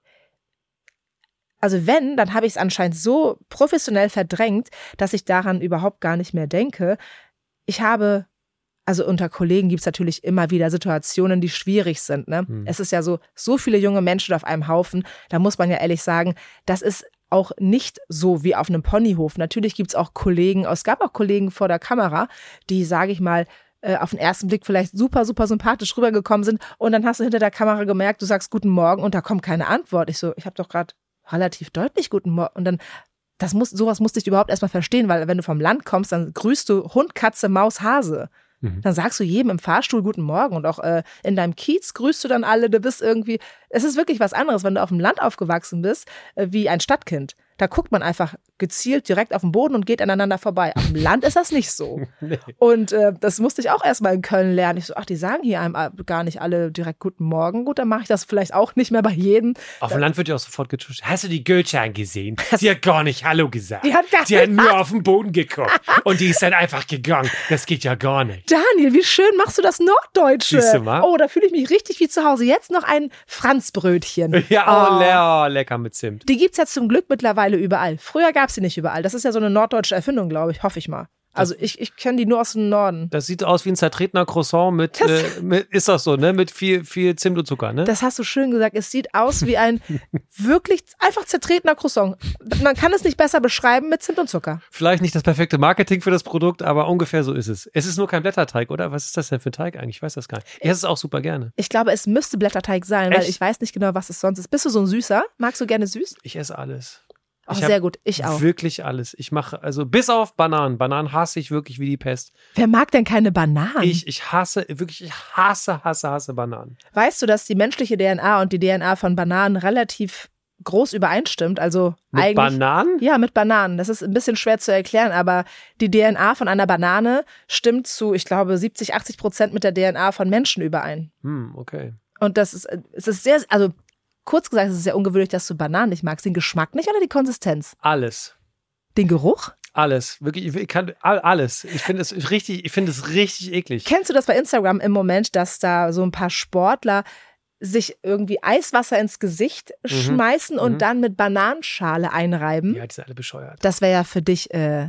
Also wenn, dann habe ich es anscheinend so professionell verdrängt, dass ich daran überhaupt gar nicht mehr denke. Ich habe... Also unter Kollegen gibt es natürlich immer wieder Situationen, die schwierig sind. Ne? Hm. Es ist ja so, so viele junge Menschen auf einem Haufen, da muss man ja ehrlich sagen, das ist auch nicht so wie auf einem Ponyhof. Natürlich gibt es auch Kollegen, es gab auch Kollegen vor der Kamera, die, sage ich mal, auf den ersten Blick vielleicht super, super sympathisch rübergekommen sind und dann hast du hinter der Kamera gemerkt, du sagst Guten Morgen und da kommt keine Antwort. Ich so, ich habe doch gerade relativ deutlich Guten Morgen und dann das muss, sowas musste ich überhaupt erstmal verstehen, weil wenn du vom Land kommst, dann grüßt du Hund, Katze, Maus, Hase. Mhm. Dann sagst du jedem im Fahrstuhl Guten Morgen und auch äh, in deinem Kiez grüßt du dann alle, du bist irgendwie, es ist wirklich was anderes, wenn du auf dem Land aufgewachsen bist, äh, wie ein Stadtkind. Da guckt man einfach gezielt direkt auf den Boden und geht aneinander vorbei. Auf dem Land ist das nicht so. Nee. Und äh, das musste ich auch erstmal in Köln lernen. Ich so, ach, die sagen hier einem gar nicht alle direkt Guten Morgen. Gut, dann mache ich das vielleicht auch nicht mehr bei jedem. Auf dem Land wird ja auch sofort getuscht. Hast du die Gülcan gesehen? Sie hat gar nicht Hallo gesagt. Die hat, gar Sie hat nur auf den Boden geguckt. Und die ist dann einfach gegangen. Das geht ja gar nicht. Daniel, wie schön machst du das Norddeutsche? Siehst du mal? Oh, da fühle ich mich richtig wie zu Hause. Jetzt noch ein Franzbrötchen. Ja, oh, oh. Le- oh lecker mit Zimt. Die gibt's ja zum Glück mittlerweile überall. Früher gab's sie nicht überall. Das ist ja so eine norddeutsche Erfindung, glaube ich. Hoffe ich mal. Also ich, ich kenne die nur aus dem Norden. Das sieht aus wie ein zertretener Croissant mit, äh, mit ist das so, ne? Mit viel, viel Zimt und Zucker, ne? Das hast du schön gesagt. Es sieht aus wie ein wirklich einfach zertretener Croissant. Man kann es nicht besser beschreiben mit Zimt und Zucker. Vielleicht nicht das perfekte Marketing für das Produkt, aber ungefähr so ist es. Es ist nur kein Blätterteig, oder? Was ist das denn für ein Teig eigentlich? Ich weiß das gar nicht. Ich esse es auch super gerne. Ich glaube, es müsste Blätterteig sein, Echt? weil ich weiß nicht genau, was es sonst ist. Bist du so ein Süßer? Magst du gerne süß? Ich esse alles. Oh, ich sehr gut, ich auch. Wirklich alles. Ich mache, also bis auf Bananen. Bananen hasse ich wirklich wie die Pest. Wer mag denn keine Bananen? Ich, ich hasse, wirklich, ich hasse, hasse, hasse Bananen. Weißt du, dass die menschliche D N A und die D N A von Bananen relativ groß übereinstimmt? Also mit eigentlich, Bananen? Ja, mit Bananen. Das ist ein bisschen schwer zu erklären, aber die D N A von einer Banane stimmt zu, ich glaube, siebzig, achtzig Prozent mit der D N A von Menschen überein. Hm, okay. Und das ist, es ist sehr, also kurz gesagt, es ist sehr ungewöhnlich, dass du Bananen nicht magst. Den Geschmack nicht oder die Konsistenz? Alles. Den Geruch? Alles. Wirklich, ich kann alles. Ich finde es richtig, ich finde es richtig eklig. Kennst du das bei Instagram im Moment, dass da so ein paar Sportler sich irgendwie Eiswasser ins Gesicht mhm. schmeißen und mhm. dann mit Bananenschale einreiben? Ja, die sind alle bescheuert. Das wäre ja für dich äh,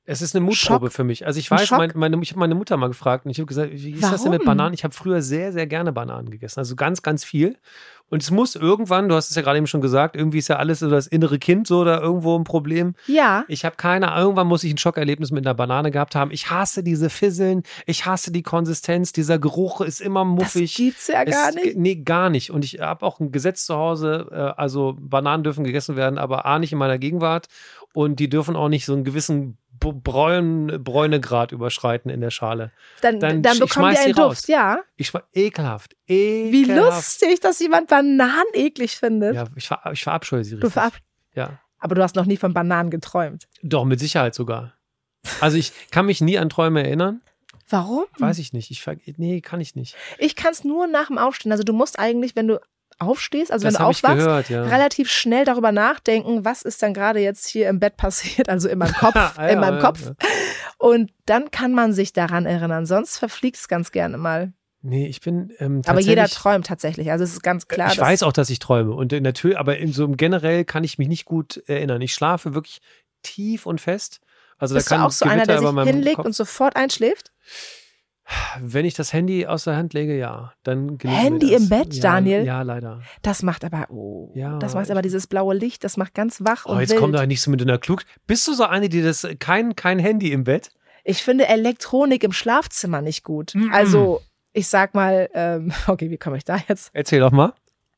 Es ist eine Mutprobe Schock. für mich. Also ich Ein weiß, Schock. mein, meine, ich habe meine Mutter mal gefragt und ich habe gesagt, wie ist das denn mit Warum? Bananen? Ich habe früher sehr, sehr gerne Bananen gegessen. Also ganz, ganz viel. Und es muss irgendwann, du hast es ja gerade eben schon gesagt, irgendwie ist ja alles so das innere Kind so da irgendwo ein Problem. Ja. Ich habe keine, irgendwann muss ich ein Schockerlebnis mit einer Banane gehabt haben. Ich hasse diese Fisseln, ich hasse die Konsistenz, dieser Geruch ist immer muffig. Das gibt's ja gar Es- nicht. Nee, gar nicht. Und ich habe auch ein Gesetz zu Hause, äh, also Bananen dürfen gegessen werden, aber A, nicht in meiner Gegenwart und die dürfen auch nicht so einen gewissen B- Bräun, Bräunegrad überschreiten in der Schale. Dann, Dann dann, sch- ich bekommen die schmeiß einen die raus. Duft, ja. Ich war ekelhaft, Wie ekelhaft. lustig, dass jemand Bananen eklig findet. Ja, ich, ver, ich verabscheue sie Du richtig. verab Ja, Aber du hast noch nie von Bananen geträumt. doch, mit Sicherheit sogar. Also ich kann mich nie an Träume erinnern. Warum? Weiß ich nicht. Ich ver nee, kann ich nicht. Ich kann es nur nach dem Aufstehen. Also du musst eigentlich, wenn du aufstehst, also Das wenn du habe ich aufwachst, gehört, ja. relativ schnell darüber nachdenken, was ist dann gerade jetzt hier im Bett passiert, also in meinem Kopf, Ah, ja, in meinem ja, Kopf. ja. Und dann kann man sich daran erinnern. Sonst verfliegt es ganz gerne mal. Nee, ich bin ähm, Aber jeder tatsächlich- träumt tatsächlich. Also es ist ganz klar. Ich dass- weiß auch, dass ich träume. Und äh, natürlich, aber in so im generell kann ich mich nicht gut erinnern. Ich schlafe wirklich tief und fest. Also Bist da du kann auch so einer, Gewitter der über sich meinem hinlegt Kopf- und sofort einschläft? Wenn ich das Handy aus der Hand lege, ja, dann gelingt Handy mir das. im Bett, ja, Daniel? Ja, leider. Das macht aber, oh, Ja, das macht ich- aber dieses blaue Licht, das macht ganz wach Oh, und jetzt wild. kommt da nicht so mit einer Klug. Bist du so eine, die das kein kein Handy im Bett? Ich finde Elektronik im Schlafzimmer nicht gut. Mhm. Also, ich sag mal, ähm, okay, wie komme ich da jetzt? Erzähl doch mal.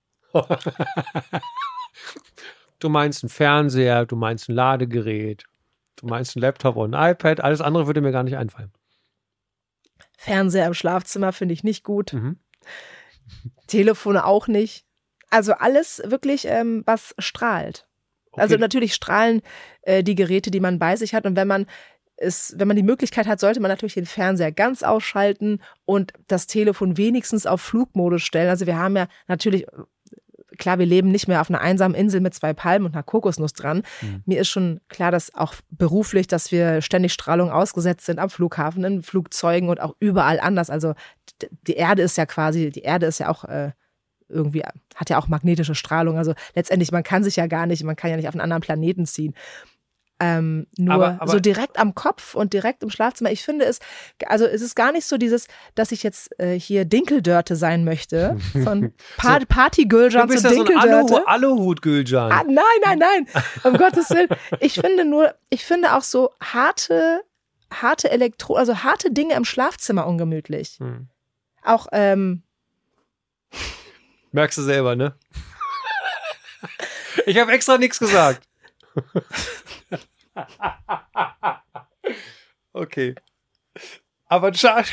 Du meinst einen Fernseher, du meinst ein Ladegerät, du meinst einen Laptop und ein iPad. Alles andere würde mir gar nicht einfallen. Fernseher im Schlafzimmer finde ich nicht gut. Mhm. Telefone auch nicht. Also alles wirklich, ähm, was strahlt. Okay. Also natürlich strahlen äh, die Geräte, die man bei sich hat. Und wenn man es, wenn man die Möglichkeit hat, sollte man natürlich den Fernseher ganz ausschalten und das Telefon wenigstens auf Flugmodus stellen. Also wir haben ja natürlich, klar, wir leben nicht mehr auf einer einsamen Insel mit zwei Palmen und einer Kokosnuss dran. Mhm. Mir ist schon klar, dass auch beruflich, dass wir ständig Strahlung ausgesetzt sind am Flughafen, in Flugzeugen und auch überall anders. Also d- die Erde ist ja quasi, die Erde ist ja auch äh, irgendwie, hat ja auch magnetische Strahlung. Also letztendlich, man kann sich ja gar nicht, man kann ja nicht auf einen anderen Planeten ziehen. Ähm, nur Aber- aber- so direkt am Kopf und direkt im Schlafzimmer. Ich finde es, also es ist gar nicht so dieses, dass ich jetzt äh, hier Dinkeldörte sein möchte. Von pa So. Party-Gülcan Du bist zu ja so ein Dinkeldörte. Aluhu- Aluhut-Gülcan. Ah, nein, nein, nein. Um Gottes Willen. Ich finde nur, ich finde auch so harte, harte Elektro, also harte Dinge im Schlafzimmer ungemütlich. Hm. Auch, ähm, Merkst du selber, ne? Ich habe extra nichts gesagt. Okay. Aber schade.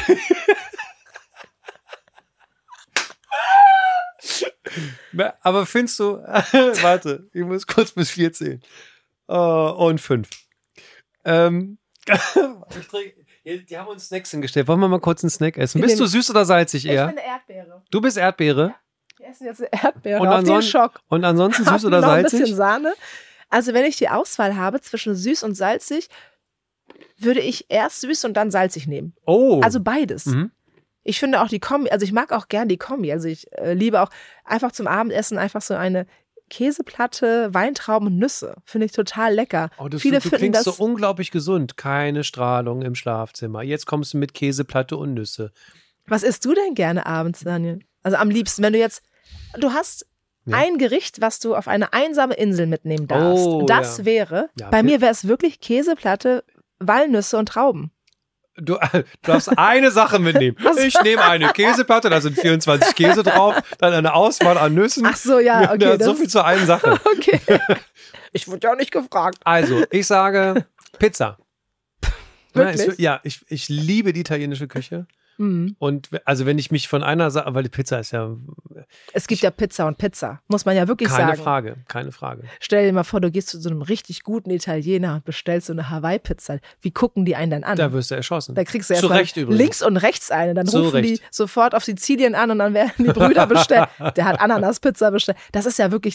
Aber findest du, warte, ich muss kurz bis vier zählen. Oh, und fünf. Ähm, ich trinke, die haben uns Snacks hingestellt. Wollen wir mal kurz einen Snack essen? In Bist dem- du süß oder salzig eher? eine Erdbeere. Du bist Erdbeere. Wir essen jetzt eine Erdbeere. Und auf den ansonsten- Schock. Und ansonsten süß Haben oder noch ein salzig? bisschen Sahne. Also wenn ich die Auswahl habe zwischen süß und salzig, würde ich erst süß und dann salzig nehmen. Oh. Also beides. Mhm. Ich finde auch die Kombi, also ich mag auch gern die Kombi. Also ich äh, liebe auch einfach zum Abendessen einfach so eine Käseplatte, Weintrauben und Nüsse. Finde ich total lecker. Oh, das, Viele du, du finden klingst das so unglaublich gesund. Keine Strahlung im Schlafzimmer. Jetzt kommst du mit Käseplatte und Nüsse. Was isst du denn gerne abends, Daniel? Also am liebsten, wenn du jetzt, du hast Ja. ein Gericht, was du auf eine einsame Insel mitnehmen darfst. Oh, das ja. wäre, Ja, bei wir- mir wäre es wirklich Käseplatte, Walnüsse und Trauben. Du, du darfst eine Sache mitnehmen. Ich nehme eine Käseplatte, da sind vierundzwanzig Käse drauf, dann eine Auswahl an Nüssen. Ach so, ja, okay. Ja, so das- viel zu einer Sache. Okay. Ich wurde ja auch nicht gefragt. Also, ich sage Pizza. Wirklich? Ja, es- ja ich, ich liebe die italienische Küche. Mhm. Und w- also wenn ich mich von einer Sache, weil die Pizza ist ja Es gibt ja Pizza und Pizza, muss man ja wirklich keine sagen. Frage, keine Frage. Stell dir mal vor, du gehst zu so einem richtig guten Italiener und bestellst so eine Hawaii-Pizza. Wie gucken die einen dann an? Da wirst du erschossen. Da kriegst du Zu erstmal Recht übrigens. links und rechts eine. Dann Zu rufen die Recht. sofort auf Sizilien an und dann werden die Brüder bestellt. Der hat Ananaspizza bestellt. Das ist ja wirklich eine,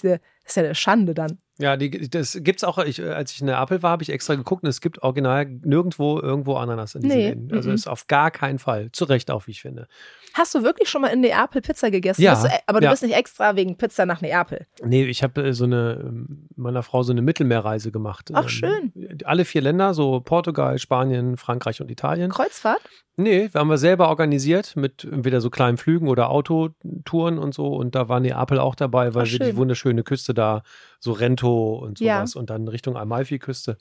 Das ist ja eine Schande dann. Ja, die, das gibt's auch, ich, als ich in Neapel war, habe ich extra geguckt und es gibt original nirgendwo irgendwo Ananas in diesen Nee, Läden. Also mhm. ist auf gar keinen Fall. Zu Recht auch, wie ich finde. Hast du wirklich schon mal in Neapel Pizza gegessen? Ja, Bist du, aber du ja. bist nicht extra wegen Pizza nach Neapel. Nee, ich habe äh, so eine, ähm, meiner Frau so eine Mittelmeerreise gemacht. Ach, Ähm, schön. Alle vier Länder, so Portugal, Spanien, Frankreich und Italien. Kreuzfahrt? Nee, wir haben wir selber organisiert mit entweder so kleinen Flügen oder Autotouren und so. Und da war Neapel auch dabei, weil Ach, wir schön. die wunderschöne Küste da, so Rento und Ja. sowas und dann Richtung Amalfi-Küste.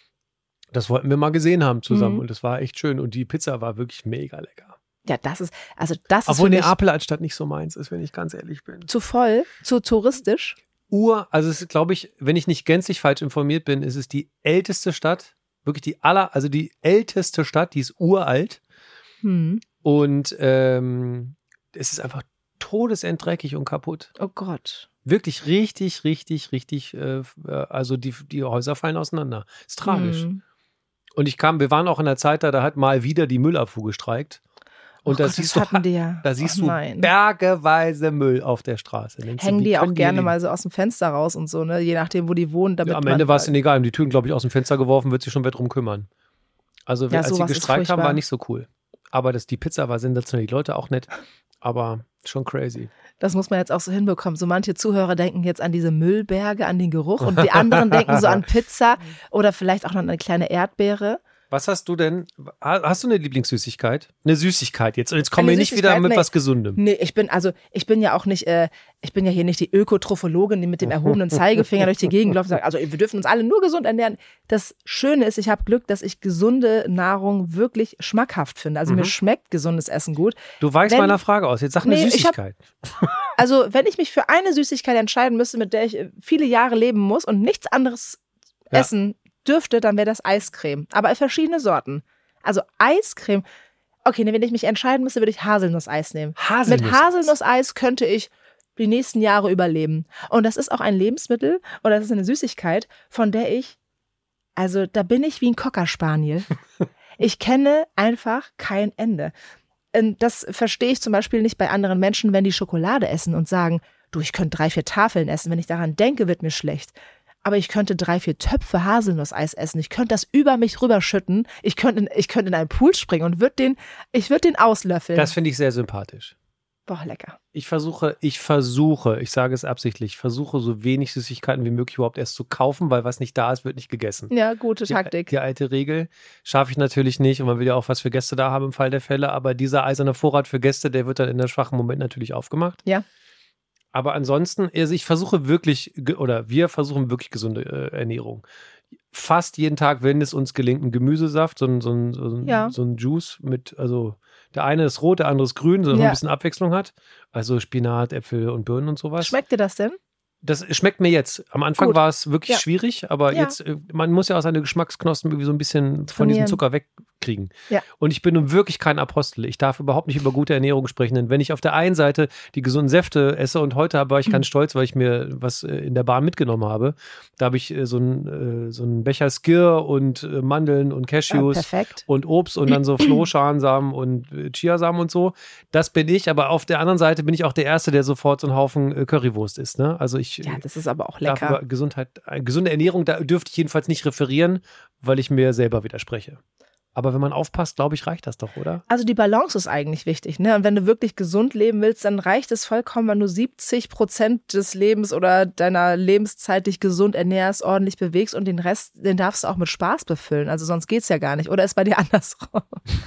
Das wollten wir mal gesehen haben zusammen Mhm. und das war echt schön. Und die Pizza war wirklich mega lecker. Ja, das ist, also das ist Obwohl für mich Neapel als Stadt nicht so meins ist, wenn ich ganz ehrlich bin. zu voll, zu touristisch. Ur, also es ist, glaube ich, wenn ich nicht gänzlich falsch informiert bin, ist es die älteste Stadt, wirklich die aller, also die älteste Stadt, die ist uralt. Hm. Und ähm, es ist einfach todesendreckig und kaputt. Oh Gott. Wirklich richtig, richtig, richtig, äh, also die, die Häuser fallen auseinander. Ist tragisch. Hm. Und ich kam, wir waren auch in der Zeit da, da hat mal wieder die Müllabfuhr gestreikt. Und oh da Gott, siehst das du, hatten die ja. da siehst oh du nein. bergeweise Müll auf der Straße. Denkst du, Hängen wie die auch können gerne die- mal so aus dem Fenster raus und so, ne? Je nachdem, wo die wohnen. Damit Ja, am man Ende war es ihnen egal. Haben die Türen, glaube ich, aus dem Fenster geworfen, wird sich schon wer drum kümmern. Also, Ja, als sie sowas ist gestreikt haben, furchtbar. war nicht so cool. Aber das, die Pizza war sensationell, die Leute auch nett. Aber schon crazy. Das muss man jetzt auch so hinbekommen. So manche Zuhörer denken jetzt an diese Müllberge, an den Geruch und die anderen denken so an Pizza oder vielleicht auch noch an eine kleine Erdbeere. Was hast du denn? ha- Hast du eine Lieblingssüßigkeit? Eine Süßigkeit jetzt. Und jetzt kommen Eine wir nicht wieder Süßigkeit? mit Nee. was Gesundem. Nee, ich bin also, ich bin ja auch nicht, äh, ich bin ja hier nicht die Ökotrophologin, die mit dem erhobenen Zeigefinger durch die Gegend läuft und sagt, also wir dürfen uns alle nur gesund ernähren. Das Schöne ist, ich habe Glück, dass ich gesunde Nahrung wirklich schmackhaft finde. Also Mhm. mir schmeckt gesundes Essen gut. Du weichst Wenn- meiner Frage aus. Jetzt sag eine Nee, ich hab- Süßigkeit. Also wenn ich mich für eine Süßigkeit entscheiden müsste, mit der ich äh, viele Jahre leben muss und nichts anderes Ja. essen dürfte, dann wäre das Eiscreme. Aber verschiedene Sorten. Also Eiscreme. Okay, nee, wenn ich mich entscheiden müsste, würde ich Haselnusseis nehmen. Haselnuss. Mit Haselnusseis könnte ich die nächsten Jahre überleben. Und das ist auch ein Lebensmittel oder das ist eine Süßigkeit, von der ich, also da bin ich wie ein Cocker Spaniel. Ich kenne einfach kein Ende. Und das verstehe ich zum Beispiel nicht bei anderen Menschen, wenn die Schokolade essen und sagen, du, ich könnte drei, vier Tafeln essen. Wenn ich daran denke, wird mir schlecht. Aber ich könnte drei, vier Töpfe Haselnusseis essen. Ich könnte das über mich rüberschütten. Ich könnte, in- ich könnte in einen Pool springen und würde den, ich würde den auslöffeln. Das finde ich sehr sympathisch. Boah, lecker. Ich versuche, ich versuche, ich sage es absichtlich, versuche so wenig Süßigkeiten wie möglich überhaupt erst zu kaufen, weil was nicht da ist, wird nicht gegessen. Ja, gute Die, Taktik. die alte Regel schaffe ich natürlich nicht und man will ja auch was für Gäste da haben im Fall der Fälle, aber dieser eiserne Vorrat für Gäste, der wird dann in der schwachen Moment natürlich aufgemacht. Ja. Aber ansonsten, also ich versuche wirklich, ge- oder wir versuchen wirklich gesunde äh, Ernährung. Fast jeden Tag, wenn es uns gelingt, ein Gemüsesaft, so ein, so ein, so ein, Ja. so ein Juice mit, also der eine ist rot, der andere ist grün, so dass man Ja. ein bisschen Abwechslung hat. Also Spinat, Äpfel und Birnen und sowas. Schmeckt dir das denn? Das schmeckt mir jetzt. Am Anfang Gut. war es wirklich Ja. schwierig, aber Ja. jetzt, äh, man muss ja auch seine Geschmacksknospen irgendwie so ein bisschen von Trainieren. diesem Zucker wegkriegen. Ja. Und ich bin nun wirklich kein Apostel. Ich darf überhaupt nicht über gute Ernährung sprechen, denn wenn ich auf der einen Seite die gesunden Säfte esse und heute war ich ganz stolz, weil ich mir was äh, in der Bahn mitgenommen habe. Da habe ich äh, so einen äh, so einen Becher Skir und äh, Mandeln und Ja, Cashews perfekt. und Obst und dann so Flohschalensamen und äh, Chiasamen und so. Das bin ich, aber auf der anderen Seite bin ich auch der Erste, der sofort so einen Haufen äh, Currywurst isst. Ne? Also ich Ja, das ist aber auch darf lecker. über Gesundheit, äh, gesunde Ernährung, da dürfte ich jedenfalls nicht referieren, weil ich mir selber widerspreche. Aber wenn man aufpasst, glaube ich, reicht das doch, oder? Also die Balance ist eigentlich wichtig, ne? Und wenn du wirklich gesund leben willst, dann reicht es vollkommen, wenn du siebzig Prozent des Lebens oder deiner Lebenszeit dich gesund ernährst, ordentlich bewegst und den Rest, den darfst du auch mit Spaß befüllen. Also sonst geht's ja gar nicht. Oder ist bei dir andersrum?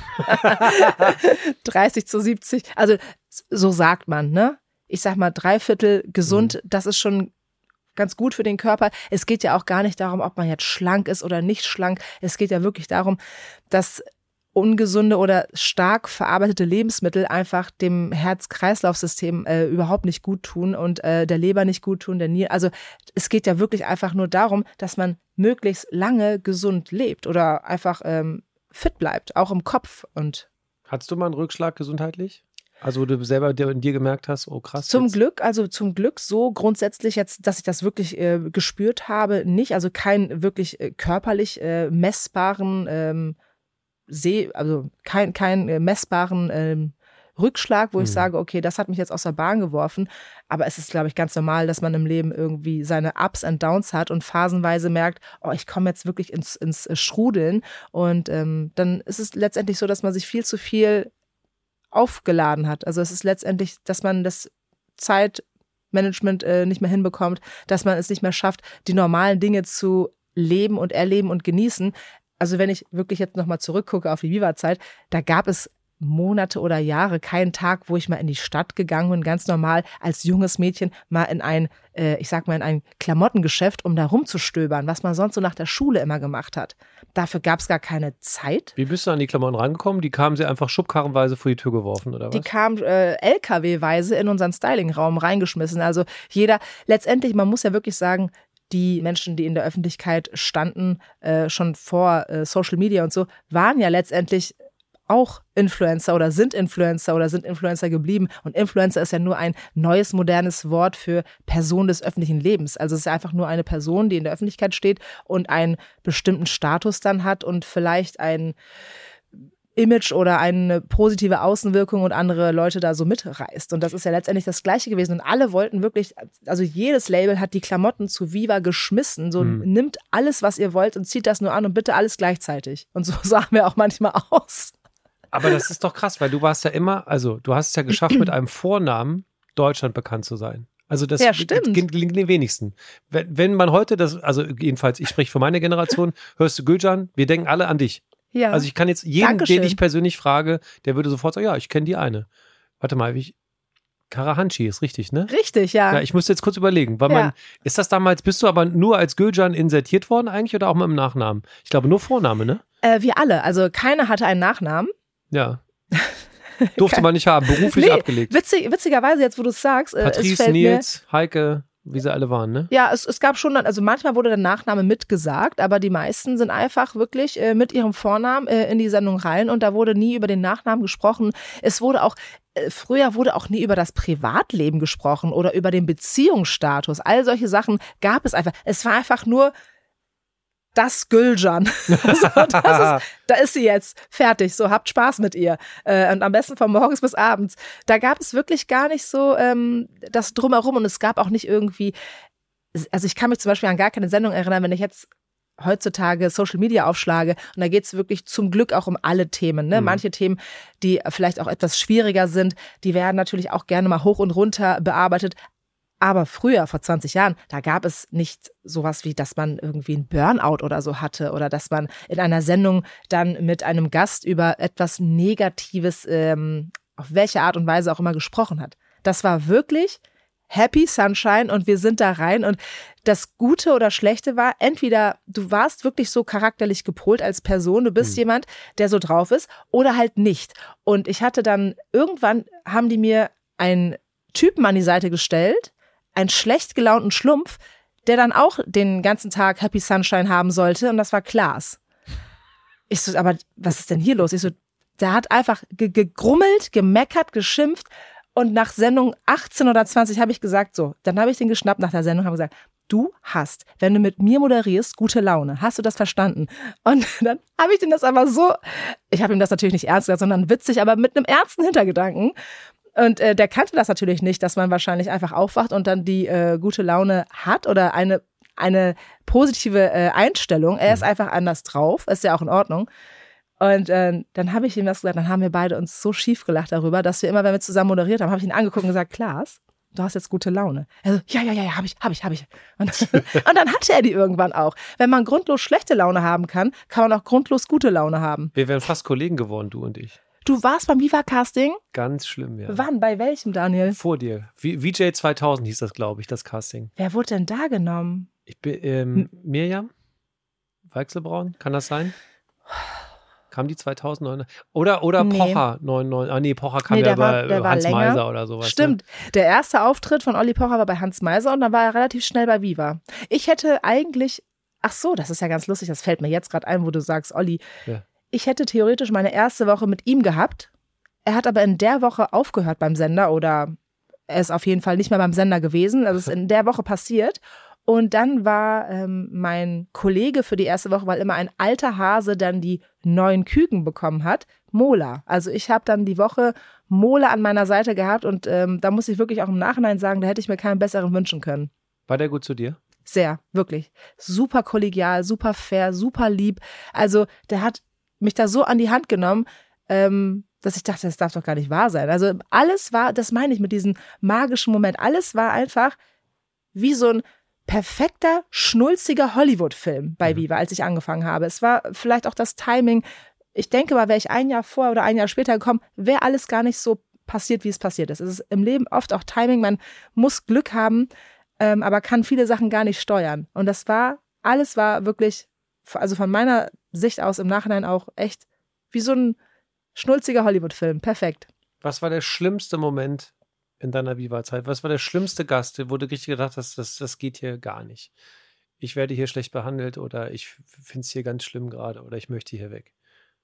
dreißig zu siebzig. Also so sagt man, ne? Ich sag mal, drei Viertel gesund, Mhm. das ist schon ganz gut für den Körper. Es geht ja auch gar nicht darum, ob man jetzt schlank ist oder nicht schlank. Es geht ja wirklich darum, dass ungesunde oder stark verarbeitete Lebensmittel einfach dem Herz-Kreislauf-System äh, überhaupt nicht gut tun und äh, der Leber nicht gut tun, der Niere. Also es geht ja wirklich einfach nur darum, dass man möglichst lange gesund lebt oder einfach ähm, fit bleibt, auch im Kopf. Und Hattest du mal einen Rückschlag gesundheitlich? Also wo du selber dir, in dir gemerkt hast, oh krass. zum jetzt- Glück, also zum Glück so grundsätzlich jetzt, dass ich das wirklich äh, gespürt habe, nicht. Also kein wirklich äh, körperlich äh, messbaren ähm, Seh, also kein, kein äh, messbaren ähm, Rückschlag, wo ich Mhm. sage, okay, das hat mich jetzt aus der Bahn geworfen. Aber es ist, glaube ich, ganz normal, dass man im Leben irgendwie seine Ups and Downs hat und phasenweise merkt, oh, ich komme jetzt wirklich ins, ins Schrudeln. Und ähm, dann ist es letztendlich so, dass man sich viel zu viel aufgeladen hat. Also es ist letztendlich, dass man das Zeitmanagement äh, nicht mehr hinbekommt, dass man es nicht mehr schafft, die normalen Dinge zu leben und erleben und genießen. Also wenn ich wirklich jetzt nochmal zurückgucke auf die Viva-Zeit, da gab es Monate oder Jahre keinen Tag, wo ich mal in die Stadt gegangen bin, ganz normal als junges Mädchen mal in ein, äh, ich sag mal, in ein Klamottengeschäft, um da rumzustöbern, was man sonst so nach der Schule immer gemacht hat. Dafür gab es gar keine Zeit. Wie bist du an die Klamotten rangekommen? Die kamen sie einfach schubkarrenweise vor die Tür geworfen, oder was? Die kamen äh, L K W-weise in unseren Stylingraum reingeschmissen. Also jeder, letztendlich, man muss ja wirklich sagen, die Menschen, die in der Öffentlichkeit standen, äh, schon vor äh, Social Media und so, waren ja letztendlich auch Influencer oder sind Influencer oder sind Influencer geblieben. Und Influencer ist ja nur ein neues, modernes Wort für Person des öffentlichen Lebens. Also es ist einfach nur eine Person, die in der Öffentlichkeit steht und einen bestimmten Status dann hat und vielleicht ein Image oder eine positive Außenwirkung und andere Leute da so mitreißt. Und das ist ja letztendlich das Gleiche gewesen. Und alle wollten wirklich, also jedes Label hat die Klamotten zu Viva geschmissen. So Hm. nimmt alles, was ihr wollt und zieht das nur an und bitte alles gleichzeitig. Und so sahen wir auch manchmal aus. Aber das ist doch krass, weil du warst ja immer, also du hast es ja geschafft, mit einem Vornamen Deutschland bekannt zu sein. Also das Ja, stimmt. gelingt den wenigsten. Wenn, wenn man heute das, also jedenfalls, ich spreche für meine Generation, hörst du Gülcan, wir denken alle an dich. Ja. Also ich kann jetzt jeden, Dankeschön. den ich persönlich frage, der würde sofort sagen, ja, ich kenne die eine. Warte mal, wie ich, Karahanchi ist richtig, ne? Richtig, ja. Ja, ich musste jetzt kurz überlegen, weil Ja. man, ist das damals, bist du aber nur als Gülcan insertiert worden eigentlich oder auch mit dem Nachnamen? Ich glaube nur Vorname, ne? äh, wir alle. Also keiner hatte einen Nachnamen. Ja. Durfte man nicht haben, beruflich Nee, abgelegt. Witzig, witzigerweise, jetzt wo du es sagst, äh, es Patrice, fällt mir, Nils, Heike, wie sie alle waren, ne? ja, es, es gab schon, dann- also manchmal wurde der Nachname mitgesagt, aber die meisten sind einfach wirklich äh, mit ihrem Vornamen äh, in die Sendung rein und da wurde nie über den Nachnamen gesprochen. Es wurde auch, äh, früher wurde auch nie über das Privatleben gesprochen oder über den Beziehungsstatus. All solche Sachen gab es einfach. Es war einfach nur das Gülcan. So, das ist, da ist sie jetzt. Fertig. So, habt Spaß mit ihr. Äh, und am besten von morgens bis abends. Da gab es wirklich gar nicht so ähm, das Drumherum und es gab auch nicht irgendwie, also ich kann mich zum Beispiel an gar keine Sendung erinnern, wenn ich jetzt heutzutage Social Media aufschlage und da geht es wirklich zum Glück auch um alle Themen. Ne? Mhm. Manche Themen, die vielleicht auch etwas schwieriger sind, die werden natürlich auch gerne mal hoch und runter bearbeitet. Aber früher, vor zwanzig Jahren, da gab es nicht sowas wie, dass man irgendwie einen Burnout oder so hatte oder dass man in einer Sendung dann mit einem Gast über etwas Negatives, ähm, auf welche Art und Weise auch immer gesprochen hat. Das war wirklich Happy Sunshine und wir sind da rein und das Gute oder Schlechte war, entweder du warst wirklich so charakterlich gepolt als Person, du bist Mhm. jemand, der so drauf ist oder halt nicht. Und ich hatte dann, irgendwann haben die mir einen Typen an die Seite gestellt, einen schlecht gelaunten Schlumpf, der dann auch den ganzen Tag Happy Sunshine haben sollte und das war Klaas. Ich so, aber was ist denn hier los? Ich so, der hat einfach ge- gegrummelt, gemeckert, geschimpft und nach Sendung achtzehn oder zwanzig habe ich gesagt, so, dann habe ich den geschnappt nach der Sendung und habe gesagt, du hast, wenn du mit mir moderierst, gute Laune. Hast du das verstanden? Und dann habe ich dem das aber so, ich habe ihm das natürlich nicht ernst gesagt, sondern witzig, aber mit einem ernsten Hintergedanken. Und äh, der kannte das natürlich nicht, dass man wahrscheinlich einfach aufwacht und dann die äh, gute Laune hat oder eine, eine positive äh, Einstellung. Er ist einfach anders drauf, ist ja auch in Ordnung. Und äh, dann habe ich ihm das gesagt, dann haben wir beide uns so schief gelacht darüber, dass wir immer, wenn wir zusammen moderiert haben, habe ich ihn angeguckt und gesagt, Klaas, du hast jetzt gute Laune. Er so, ja, ja, ja, ja, habe ich, habe ich, habe ich. Und, und dann hatte er die irgendwann auch. Wenn man grundlos schlechte Laune haben kann, kann man auch grundlos gute Laune haben. Wir wären fast Kollegen geworden, du und ich. Du warst beim Viva-Casting? Ganz schlimm, ja. Wann? Bei welchem, Daniel? Vor dir. V- VJ zweitausend hieß das, glaube ich, das Casting. Wer wurde denn da genommen? Ich bin, ähm, Mirjam? Weichselbraun? Kann das sein? Kam die zweitausendneun? Oder, oder Nee. Pocher neunundneunzig? Ah, nee, Pocher kam Nee, ja der war- bei der war Hans länger. Meiser oder sowas. Stimmt. Der erste Auftritt von Olli Pocher war bei Hans Meiser und dann war er relativ schnell bei Viva. Ich hätte eigentlich, ach so, das ist ja ganz lustig, das fällt mir jetzt gerade ein, wo du sagst, Olli. Ja. Ich hätte theoretisch meine erste Woche mit ihm gehabt. Er hat aber in der Woche aufgehört beim Sender oder er ist auf jeden Fall nicht mehr beim Sender gewesen. Also es ist in der Woche passiert. Und dann war ähm, mein Kollege für die erste Woche, weil immer ein alter Hase dann die neuen Küken bekommen hat, Mola. Also ich habe dann die Woche Mola an meiner Seite gehabt und ähm, da muss ich wirklich auch im Nachhinein sagen, da hätte ich mir keinen besseren wünschen können. War der gut zu dir? Sehr, wirklich. Super kollegial, super fair, super lieb. Also der hat mich da so an die Hand genommen, ähm, dass ich dachte, das darf doch gar nicht wahr sein. Also alles war, das meine ich mit diesem magischen Moment, alles war einfach wie so ein perfekter, schnulziger Hollywood-Film bei Viva, als ich angefangen habe. Es war vielleicht auch das Timing. Ich denke mal, wäre ich ein Jahr vor oder ein Jahr später gekommen, wäre alles gar nicht so passiert, wie es passiert ist. Es ist im Leben oft auch Timing. Man muss Glück haben, ähm, aber kann viele Sachen gar nicht steuern. Und das war, alles war wirklich, also von meiner Sicht aus im Nachhinein auch echt wie so ein schnulziger Hollywood-Film. Perfekt. Was war der schlimmste Moment in deiner Viva-Zeit? Was war der schlimmste Gast, wo du richtig gedacht hast, das, das geht hier gar nicht? Ich werde hier schlecht behandelt oder ich finde es hier ganz schlimm gerade oder ich möchte hier weg.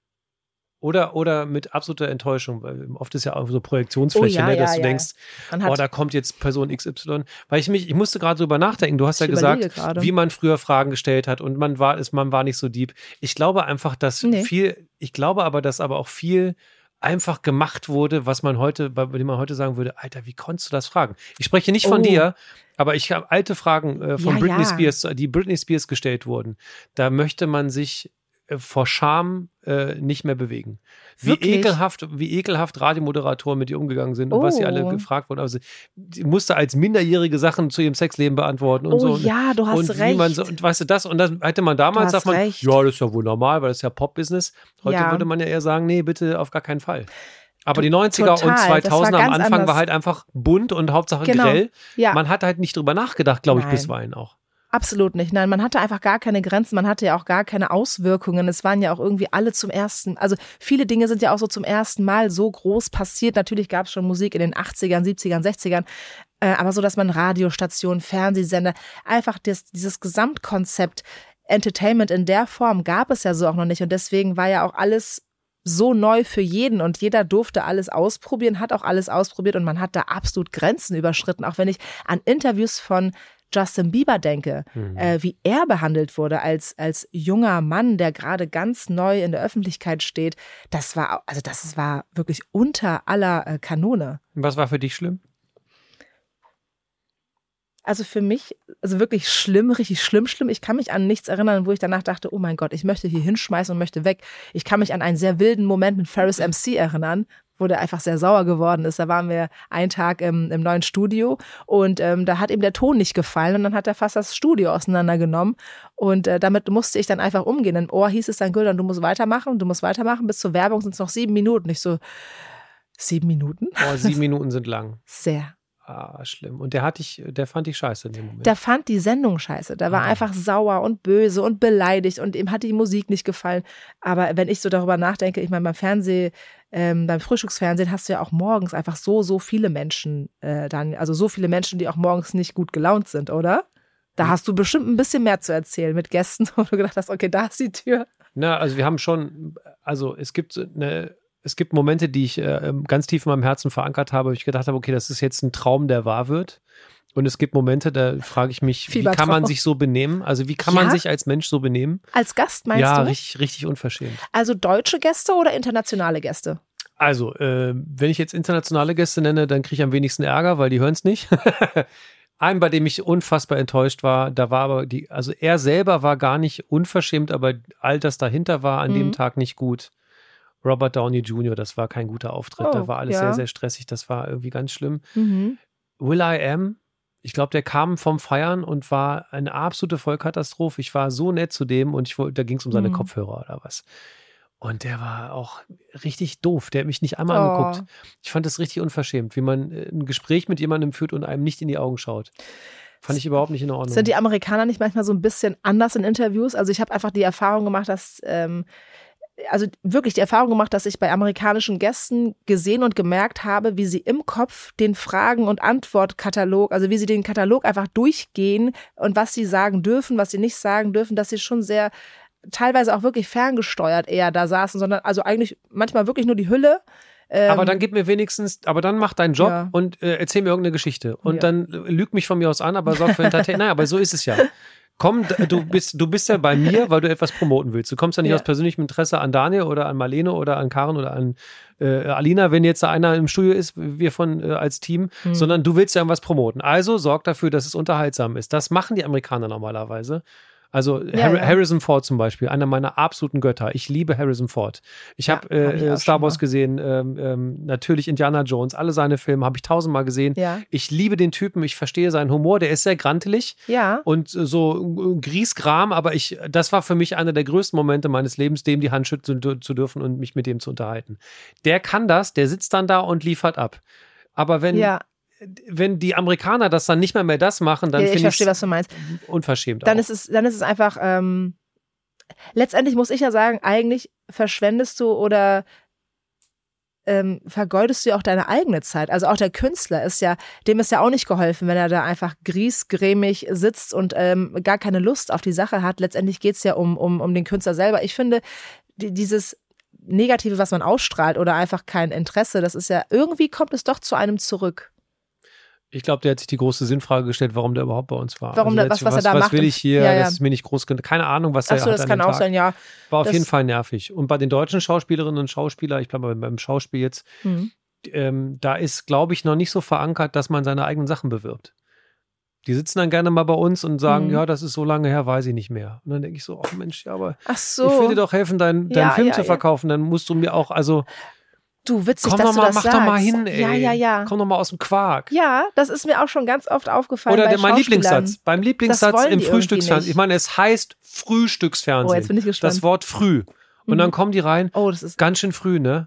Oder, oder mit absoluter Enttäuschung, weil oft ist ja auch so Projektionsfläche, oh, ja, ne, dass ja, du ja. denkst, Man hat, oh, da kommt jetzt Person X Y. Weil ich mich, ich musste gerade drüber nachdenken. Du hast ja Ich gesagt, überlege gerade. wie man früher Fragen gestellt hat und man war, ist, man war nicht so deep. Ich glaube einfach, dass Nee. viel, ich glaube aber, dass aber auch viel einfach gemacht wurde, was man heute, bei dem man heute sagen würde, Alter, wie konntest du das fragen? Ich spreche nicht von Oh. dir, aber ich habe alte Fragen äh, von Ja, Britney ja. Spears, die Britney Spears gestellt wurden. Da möchte man sich äh, vor Scham äh, nicht mehr bewegen. Wie Wirklich? ekelhaft, wie ekelhaft Radiomoderatoren mit ihr umgegangen sind und was sie Oh. alle gefragt wurden. Also, sie musste als Minderjährige Sachen zu ihrem Sexleben beantworten und oh so. ja, du hast und wie recht. man so, und weißt du das, und dann hätte man damals hast sagt man, recht. ja, das ist ja wohl normal, weil das ist ja Pop-Business. Heute Ja. würde man ja eher sagen, nee, bitte auf gar keinen Fall. Aber To- die neunziger total, und das war zweitausender am ganz Anfang anders. war halt einfach bunt und Hauptsache Genau. grell. Ja. Man hat halt nicht drüber nachgedacht, glaube ich, Nein. bisweilen auch. Absolut nicht. Nein, man hatte einfach gar keine Grenzen, man hatte ja auch gar keine Auswirkungen. Es waren ja auch irgendwie alle zum ersten, also viele Dinge sind ja auch so zum ersten Mal so groß passiert. Natürlich gab es schon Musik in den achtzigern, siebzigern, sechzigern, äh, aber so, dass man Radiostationen, Fernsehsender, einfach das, dieses Gesamtkonzept Entertainment in der Form gab es ja so auch noch nicht und deswegen war ja auch alles so neu für jeden und jeder durfte alles ausprobieren, hat auch alles ausprobiert und man hat da absolut Grenzen überschritten. Auch wenn ich an Interviews von Justin Bieber denke, Mhm. äh, wie er behandelt wurde als, als junger Mann, der gerade ganz neu in der Öffentlichkeit steht, das war, also das war wirklich unter aller äh, Kanone. Was war für dich schlimm? Also für mich, also wirklich schlimm, richtig schlimm, schlimm. Ich kann mich an nichts erinnern, wo ich danach dachte, oh mein Gott, ich möchte hier hinschmeißen und möchte weg. Ich kann mich an einen sehr wilden Moment mit Ferris M C erinnern, wo der einfach sehr sauer geworden ist. Da waren wir einen Tag im, im neuen Studio und ähm, da hat ihm der Ton nicht gefallen und dann hat er fast das Studio auseinandergenommen und äh, damit musste ich dann einfach umgehen. Im Ohr hieß es dann, Güldan, du musst weitermachen, du musst weitermachen, bis zur Werbung sind es noch sieben Minuten. Ich so, sieben Minuten? Oh, sieben Minuten sind lang. Sehr. Ah, schlimm. Und der hat dich, der fand dich scheiße in dem Moment. Der fand die Sendung scheiße. Der war Ah. einfach sauer und böse und beleidigt und ihm hat die Musik nicht gefallen. Aber wenn ich so darüber nachdenke, ich meine, beim Fernsehen, ähm, beim Frühstücksfernsehen hast du ja auch morgens einfach so, so viele Menschen, äh, dann, also so viele Menschen, die auch morgens nicht gut gelaunt sind, oder? Da hast du bestimmt ein bisschen mehr zu erzählen mit Gästen, wo du gedacht hast, okay, da ist die Tür. Na, also wir haben schon, also es gibt eine, es gibt Momente, die ich äh, ganz tief in meinem Herzen verankert habe, wo ich gedacht habe, okay, das ist jetzt ein Traum, der wahr wird. Und es gibt Momente, da frage ich mich, wie Fiebertraum. kann man sich so benehmen? Also wie kann man Ja? sich als Mensch so benehmen? Als Gast meinst ja, du? richtig, richtig unverschämt. Also deutsche Gäste oder internationale Gäste? Also, äh, wenn ich jetzt internationale Gäste nenne, dann kriege ich am wenigsten Ärger, weil die hören es nicht. Einen, bei dem ich unfassbar enttäuscht war, da war aber die, also er selber war gar nicht unverschämt, aber all das dahinter war an Mhm. dem Tag nicht gut. Robert Downey Junior, das war kein guter Auftritt, Oh, da war alles ja. sehr, sehr stressig, das war irgendwie ganz schlimm. Mhm. Will I Am, ich glaube, der kam vom Feiern und war eine absolute Vollkatastrophe. Ich war so nett zu dem und ich wollte, da ging es um seine Mhm. Kopfhörer oder was. Und der war auch richtig doof. Der hat mich nicht einmal Oh. angeguckt. Ich fand das richtig unverschämt, wie man äh, ein Gespräch mit jemandem führt und einem nicht in die Augen schaut. Fand ich überhaupt nicht in Ordnung. Sind die Amerikaner nicht manchmal so ein bisschen anders in Interviews? Also ich habe einfach die Erfahrung gemacht, dass, ähm, also wirklich die Erfahrung gemacht, dass ich bei amerikanischen Gästen gesehen und gemerkt habe, wie sie im Kopf den Fragen- und Antwortkatalog, also wie sie den Katalog einfach durchgehen und was sie sagen dürfen, was sie nicht sagen dürfen, dass sie schon sehr teilweise auch wirklich ferngesteuert eher da saßen, sondern also eigentlich manchmal wirklich nur die Hülle Ähm, aber dann gib mir wenigstens, aber dann mach deinen Job Ja. und äh, erzähl mir irgendeine Geschichte. Und Ja. dann äh, lüg mich von mir aus an, aber sorg für Entertainment. Naja, aber so ist es ja. Komm, d- du bist, du bist ja bei mir, weil du etwas promoten willst. Du kommst ja nicht Ja. aus persönlichem Interesse an Daniel oder an Marlene oder an Karen oder an äh, Alina, wenn jetzt da einer im Studio ist, wir von äh, als Team, Hm. sondern du willst ja irgendwas promoten. Also sorg dafür, dass es unterhaltsam ist. Das machen die Amerikaner normalerweise. Also Ja, Har- ja. Harrison Ford zum Beispiel, einer meiner absoluten Götter. Ich liebe Harrison Ford. Ich Ja, habe hab äh, ich äh, auch Star schon Wars mal. gesehen, ähm, ähm, natürlich Indiana Jones, alle seine Filme habe ich tausendmal gesehen. Ja. Ich liebe den Typen, ich verstehe seinen Humor, der ist sehr grantelig Ja. und äh, so äh, Griesgram, aber ich, das war für mich einer der größten Momente meines Lebens, dem die Hand schütteln zu, zu dürfen und mich mit dem zu unterhalten. Der kann das, der sitzt dann da und liefert ab. Aber wenn, Ja. wenn die Amerikaner das dann nicht mehr mehr das machen, dann Ja, ich finde ich verstehe, was du meinst. unverschämt Dann auch. ist es, dann ist es einfach, ähm, letztendlich muss ich ja sagen, eigentlich verschwendest du oder ähm, vergeudest du ja auch deine eigene Zeit. Also auch der Künstler ist ja, dem ist ja auch nicht geholfen, wenn er da einfach griesgrämig sitzt und ähm, gar keine Lust auf die Sache hat. Letztendlich geht es ja um, um, um den Künstler selber. Ich finde, die, dieses Negative, was man ausstrahlt oder einfach kein Interesse, das ist ja, irgendwie kommt es doch zu einem zurück. Ich glaube, der hat sich die große Sinnfrage gestellt, warum der überhaupt bei uns war. Warum der der- hat sich, was- was er da was macht will im- ich hier? Ja, ja. Das ist mir nicht groß genug. Keine Ahnung, was er Achso, hat das an kann dem auch Tag. sein, ja. War auf Das- jeden Fall nervig. Und bei den deutschen Schauspielerinnen und Schauspielern, ich bleibe beim Schauspiel jetzt, Hm. ähm, da ist, glaube ich, noch nicht so verankert, dass man seine eigenen Sachen bewirbt. Die sitzen dann gerne mal bei uns und sagen, Mhm. ja, das ist so lange her, weiß ich nicht mehr. Und dann denke ich so, ach Mensch, ja, aber Ach so. ich will dir doch helfen, deinen, deinen Ja, Film ja, zu ja. verkaufen. Dann musst du mir auch, also Du, witzig, komm dass doch du mal, das mach sagst. doch mal hin, ey. Ja, ja, ja. Komm doch mal aus dem Quark. Ja, das ist mir auch schon ganz oft aufgefallen. Oder bei der, mein Schauspielern. Lieblingssatz. Beim Lieblingssatz wollen im die irgendwie Frühstücksfernsehen. nicht. Ich meine, es heißt Frühstücksfernsehen. Oh, jetzt bin ich gespannt. Das Wort früh. Und Mhm. dann kommen die rein. Oh, das ist. Ganz schön früh, ne?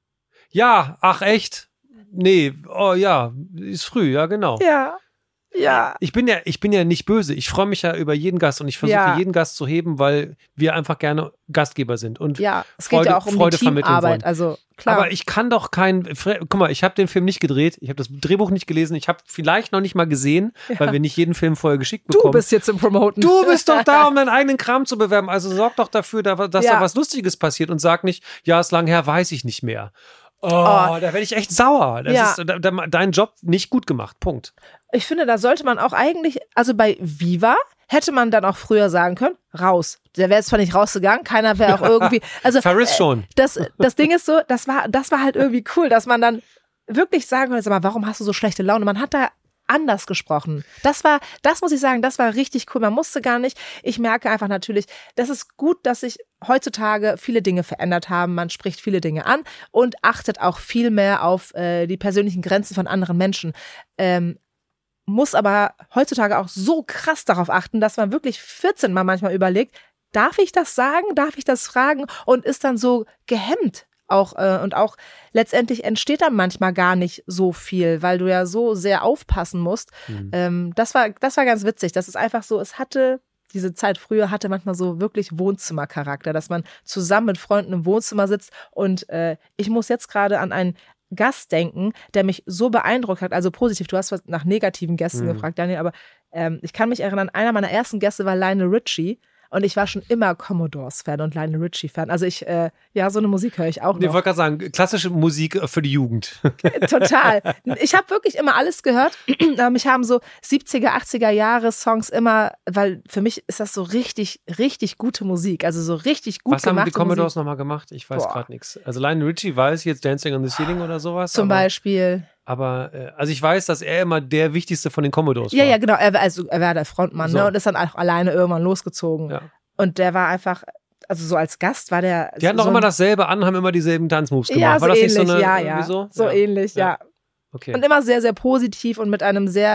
Ja, ach echt? Nee, oh ja, ist früh, ja genau. Ja. Ja. Ich bin ja, ich bin ja nicht böse. Ich freue mich ja über jeden Gast und ich versuche Ja. jeden Gast zu heben, weil wir einfach gerne Gastgeber sind und Ja, es Freude- geht ja auch um Freude die vermitteln wollen. Teamarbeit. Also klar. Aber ich kann doch kein, Fre- guck mal, ich habe den Film nicht gedreht, ich habe das Drehbuch nicht gelesen, ich habe vielleicht noch nicht mal gesehen, weil wir nicht jeden Film vorher geschickt du bekommen. bist jetzt im Promoten. Du bist doch da, um deinen eigenen Kram zu bewerben. Also sorg doch dafür, da- dass Ja. da was Lustiges passiert und sag nicht, ja, ist lang her, weiß ich nicht mehr. Oh, Oh. da werde ich echt sauer. Das Ja. ist da, da, dein Job nicht gut gemacht. Punkt. Ich finde, da sollte man auch eigentlich, also bei Viva hätte man dann auch früher sagen können, raus. Der wäre jetzt zwar nicht rausgegangen, keiner wäre auch irgendwie. Also Ferris schon. das, das Ding ist so, das war, das war halt irgendwie cool, dass man dann wirklich sagen konnte, sag mal, warum hast du so schlechte Laune? Man hat da anders gesprochen. Das war, das muss ich sagen, das war richtig cool. Man musste gar nicht. Ich merke einfach natürlich, das ist gut, dass sich heutzutage viele Dinge verändert haben. Man spricht viele Dinge an und achtet auch viel mehr auf äh, die persönlichen Grenzen von anderen Menschen. Ähm, muss aber heutzutage auch so krass darauf achten, dass man wirklich vierzehn Mal manchmal überlegt, darf ich das sagen, darf ich das fragen und ist dann so gehemmt auch äh, und auch letztendlich entsteht dann manchmal gar nicht so viel, weil du ja so sehr aufpassen musst. Mhm. Ähm, das war das war ganz witzig. Das ist einfach so, es hatte diese Zeit früher hatte manchmal so wirklich Wohnzimmercharakter, dass man zusammen mit Freunden im Wohnzimmer sitzt und äh, ich muss jetzt gerade an einen Gast denken, der mich so beeindruckt hat, also positiv. Du hast was nach negativen Gästen Mhm. gefragt, Daniel, aber ähm, ich kann mich erinnern, einer meiner ersten Gäste war Lionel Richie und ich war schon immer Commodores-Fan und Lionel Richie-Fan. Also ich, äh, ja, so eine Musik höre ich auch Ich noch. wollte gerade sagen, klassische Musik für die Jugend. Total. Ich habe wirklich immer alles gehört. Mich haben so siebziger, achtziger Jahre Songs immer, weil für mich ist das so richtig, richtig gute Musik. Also so richtig gut Was haben gemachte die Commodores Musik. nochmal gemacht? Ich weiß Boah. gerade nichts. Also Lionel Richie weiß jetzt Dancing on the Ceiling oder sowas. Zum aber, Beispiel. Aber, äh, also ich weiß, dass er immer der wichtigste von den Commodores Ja, war. ja, genau. Er, war- also, er war der Frontmann So. ne, und ist dann auch alleine irgendwann losgezogen. Ja. Und der war einfach, also so als Gast war der. Die hatten so doch immer ein- dasselbe an, haben immer dieselben Tanzmoves gemacht. Ja, so war das ähnlich, nicht so eine, ja, irgendwie ja. so? So ja. ähnlich, ja. Okay. Und immer sehr, sehr positiv und mit einem sehr,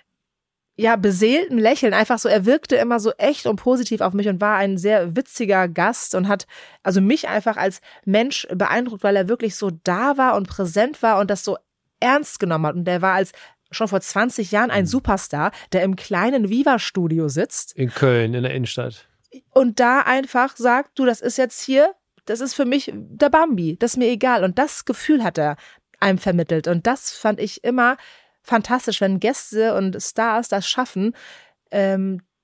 ja, beseelten Lächeln. Einfach so, er wirkte immer so echt und positiv auf mich und war ein sehr witziger Gast und hat also mich einfach als Mensch beeindruckt, weil er wirklich so da war und präsent war und das so ernst genommen hat. Und der war als schon vor zwanzig Jahren ein Superstar, der im kleinen Viva-Studio sitzt In Köln, in der Innenstadt. und da einfach sagt, du, das ist jetzt hier, das ist für mich der Bambi, das ist mir egal. Und das Gefühl hat er einem vermittelt. Und das fand ich immer fantastisch, wenn Gäste und Stars das schaffen, ähm,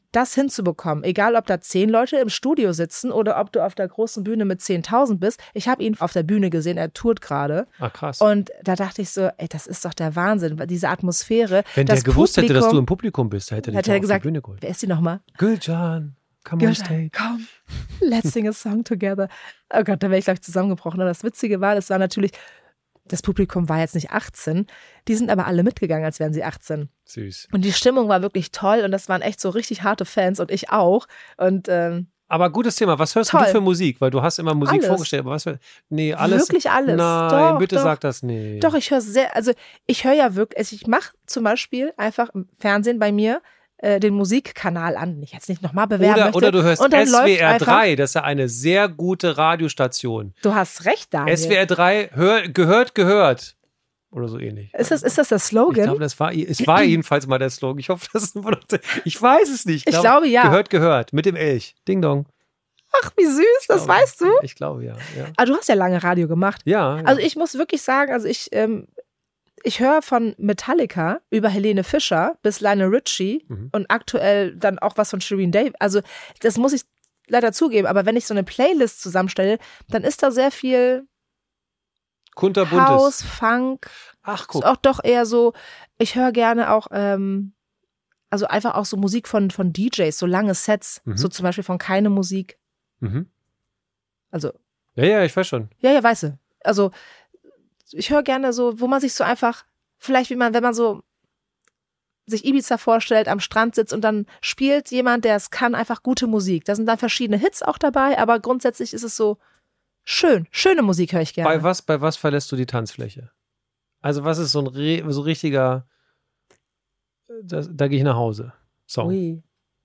das hinzubekommen, egal ob da zehn Leute im Studio sitzen oder ob du auf der großen Bühne mit zehntausend bist. Ich habe ihn auf der Bühne gesehen, er tourt gerade. Ah, krass. Und da dachte ich so, ey, das ist doch der Wahnsinn, weil diese Atmosphäre. Wenn das der gewusst Publikum, hätte, dass du im Publikum bist, hätte, hätte er er gesagt, auf die Bühne geholt. wer ist die nochmal? Gülcan, come on stage. Komm, let's sing a song together. Oh Gott, da wäre ich gleich zusammengebrochen. Und das Witzige war, das war natürlich, das Publikum war jetzt nicht achtzehn, die sind aber alle mitgegangen, als wären sie achtzehn. Süß. Und die Stimmung war wirklich toll und das waren echt so richtig harte Fans und ich auch. Und ähm, Aber gutes Thema. Was hörst Toll. du für Musik? Weil du hast immer Musik Alles. vorgestellt. Aber was für, nee, alles. Wirklich alles. Nein, Doch, bitte doch. sag das nicht. doch, ich höre sehr, also ich höre ja wirklich, also ich mache zum Beispiel einfach im Fernsehen bei mir äh, den Musikkanal an, den ich jetzt nicht nochmal bewerben Oder, möchte. oder du hörst und dann S W R läuft drei, das ist ja eine sehr gute Radiostation. Du hast recht, Daniel. S W R drei, hör, gehört, gehört. Oder so ähnlich. Ist das, ist das der Ich Slogan? glaube, das war, es war jedenfalls mal der Slogan. Ich hoffe, das ist immer noch der, ich weiß es nicht. Ich glaube, ja. Gehört, gehört. Mit dem Elch. Ding dong. Ach, wie süß, Ich das glaube, weißt du. Ich glaube, ja. Ja, Aber du hast ja lange Radio gemacht. ja, ja. Also ich muss wirklich sagen, also ich, ähm, ich höre von Metallica über Helene Fischer bis Lionel Richie Mhm. und aktuell dann auch was von Shireen David. Also das muss ich leider zugeben, aber wenn ich so eine Playlist zusammenstelle, dann ist da sehr viel kunterbuntes. House, Funk, Ach, ist guck. auch doch eher so, ich höre gerne auch, ähm, also einfach auch so Musik von, von D Js, so lange Sets, Mhm. so zum Beispiel von Keine Musik. Mhm. Also, Ja, ja, ich weiß schon. ja, ja, weißt du. Also, ich höre gerne so, wo man sich so einfach, vielleicht wie man, wenn man so sich Ibiza vorstellt, am Strand sitzt und dann spielt jemand, der es kann, einfach gute Musik. Da sind dann verschiedene Hits auch dabei, aber grundsätzlich ist es so schön. Schöne Musik höre ich gerne. Bei was, bei was verlässt du die Tanzfläche? Also was ist so ein re, so richtiger, das, da gehe ich nach Hause. Song. Ui.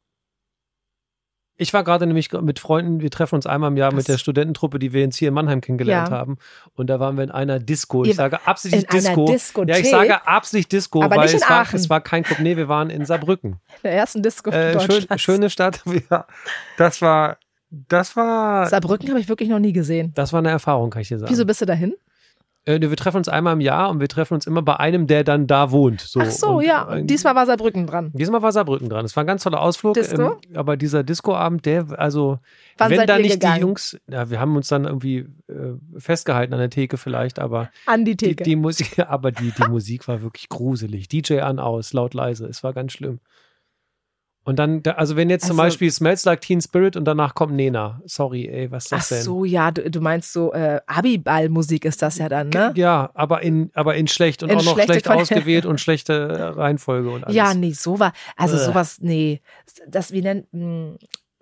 Ich war gerade nämlich mit Freunden, wir treffen uns einmal im Jahr Das- mit der Studententruppe, die wir jetzt hier in Mannheim kennengelernt Ja. haben. Und da waren wir in einer Disco. Ich Ihr- sage absichtlich in einer Disco. Diskothek? Ja, ich sage absichtlich Disco, Aber weil nicht in es war, Aachen. es war kein Club. Nee, wir waren in Saarbrücken. Der ersten Disco Äh, schön, Deutschlands. schöne Stadt. Ja, das war, das war, Saarbrücken habe ich wirklich noch nie gesehen. das war eine Erfahrung, kann ich dir sagen. Wieso bist du dahin? Äh, wir treffen uns einmal im Jahr und wir treffen uns immer bei einem, der dann da wohnt. So. Ach so, und, ja. äh, Diesmal war Saarbrücken dran. Diesmal war Saarbrücken dran. Es war ein ganz toller Ausflug. Disco? Ähm, aber dieser Discoabend, der, also, Wann wenn seid da ihr nicht gegangen? die Jungs, ja, wir haben uns dann irgendwie äh, festgehalten an der Theke vielleicht, aber An die die, Theke. die Musik, aber die, die Musik war wirklich gruselig. D J an, aus, laut, leise. Es war ganz schlimm. Und dann, da- also wenn jetzt zum Also- Beispiel Smells Like Teen Spirit und danach kommt Nena. Sorry, ey, was ist Ach das denn? so, ja, du, du meinst so äh, Abiball-Musik ist das ja dann, ne? Ja, aber in, aber in schlecht und In auch noch schlechte schlecht Quali- ausgewählt und schlechte Reihenfolge und alles. Ja, nee, so war, also Äh. sowas, nee, das, wie nennt, mh,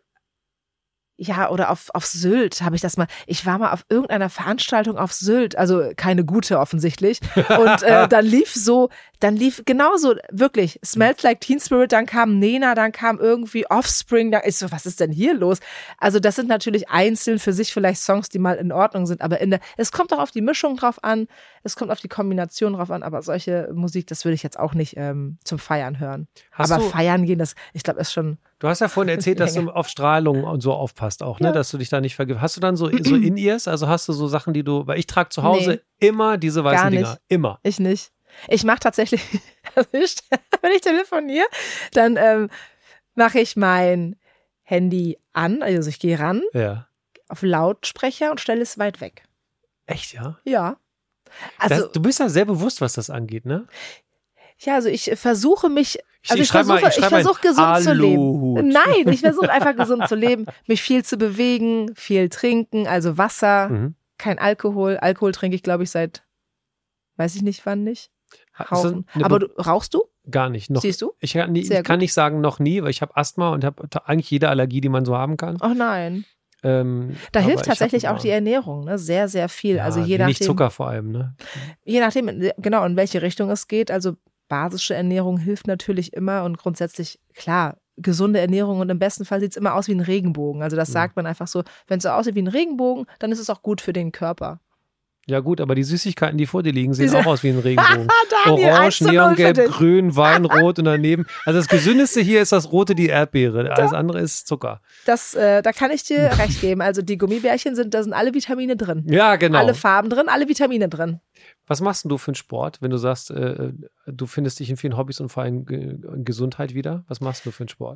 ja, oder auf, auf Sylt habe ich das mal, ich war mal auf irgendeiner Veranstaltung auf Sylt, also keine gute offensichtlich, und äh, dann lief so, dann lief genauso, wirklich, Smells Like Teen Spirit, dann kam Nena, dann kam irgendwie Offspring, da ist so, was ist denn hier los? Also das sind natürlich einzeln für sich vielleicht Songs, die mal in Ordnung sind, aber in der, es kommt auch auf die Mischung drauf an, es kommt auf die Kombination drauf an, aber solche Musik, das würde ich jetzt auch nicht ähm, zum Feiern hören. Hast aber du- feiern gehen, das, ich glaube, ist schon, Du hast ja vorhin erzählt, dass du Länger. auf Strahlung und so aufpasst auch, ne? Ja. Dass du dich da nicht vergisst. Hast du dann so, so In-Ears? Also hast du so Sachen, die du, weil ich trage zu Hause immer diese weißen Gar nicht. Dinger. Immer. ich nicht. Ich mache tatsächlich, also ich, wenn ich telefoniere, dann ähm, mache ich mein Handy an, also ich gehe ran Ja. auf Lautsprecher und stelle es weit weg. Echt, ja? Ja. Also, das, du bist ja sehr bewusst, was das angeht, ne? ja, also ich versuche mich, also ich, schreib mal- versuche, ich ich schreib mal versuche gesund zu Aluhut. leben. Nein, ich versuche einfach gesund zu leben, mich viel zu bewegen, viel trinken, also Wasser, Mhm. kein Alkohol. Alkohol trinke ich, glaube ich, seit, weiß ich nicht wann nicht. Ist das Rauchen. eine Aber Be- du, rauchst du? Gar nicht. Noch, Siehst du? Ich, kann, nie, Sehr ich kann gut. nicht sagen, noch nie, weil ich habe Asthma und habe eigentlich jede Allergie, die man so haben kann. Oh nein. Ähm, Da aber hilft ich tatsächlich hab auch die immer- Ernährung, ne? Sehr, sehr viel. Ja, also je wenig nachdem, Zucker vor allem, ne? je nachdem, genau, in welche Richtung es geht. Also basische Ernährung hilft natürlich immer und grundsätzlich, klar, gesunde Ernährung und im besten Fall sieht es immer aus wie ein Regenbogen. Also das Mhm. sagt man einfach so, wenn es so aussieht wie ein Regenbogen, dann ist es auch gut für den Körper. Ja gut, aber die Süßigkeiten, die vor dir liegen, sehen Diese- auch aus wie ein Regenbogen. Daniel, eins Orange, zu null Neongelb, für dich. Grün, Weinrot und daneben. Also das Gesündeste hier ist das Rote, die Erdbeere. Alles andere ist Zucker. Das, äh, da kann ich dir recht geben. Also die Gummibärchen sind, da sind alle Vitamine drin. Ja, genau. Alle Farben drin, alle Vitamine drin. Was machst denn du für einen Sport, wenn du sagst, äh, du findest dich in vielen Hobbys und vor allem Ge- Gesundheit wieder? Was machst du für einen Sport?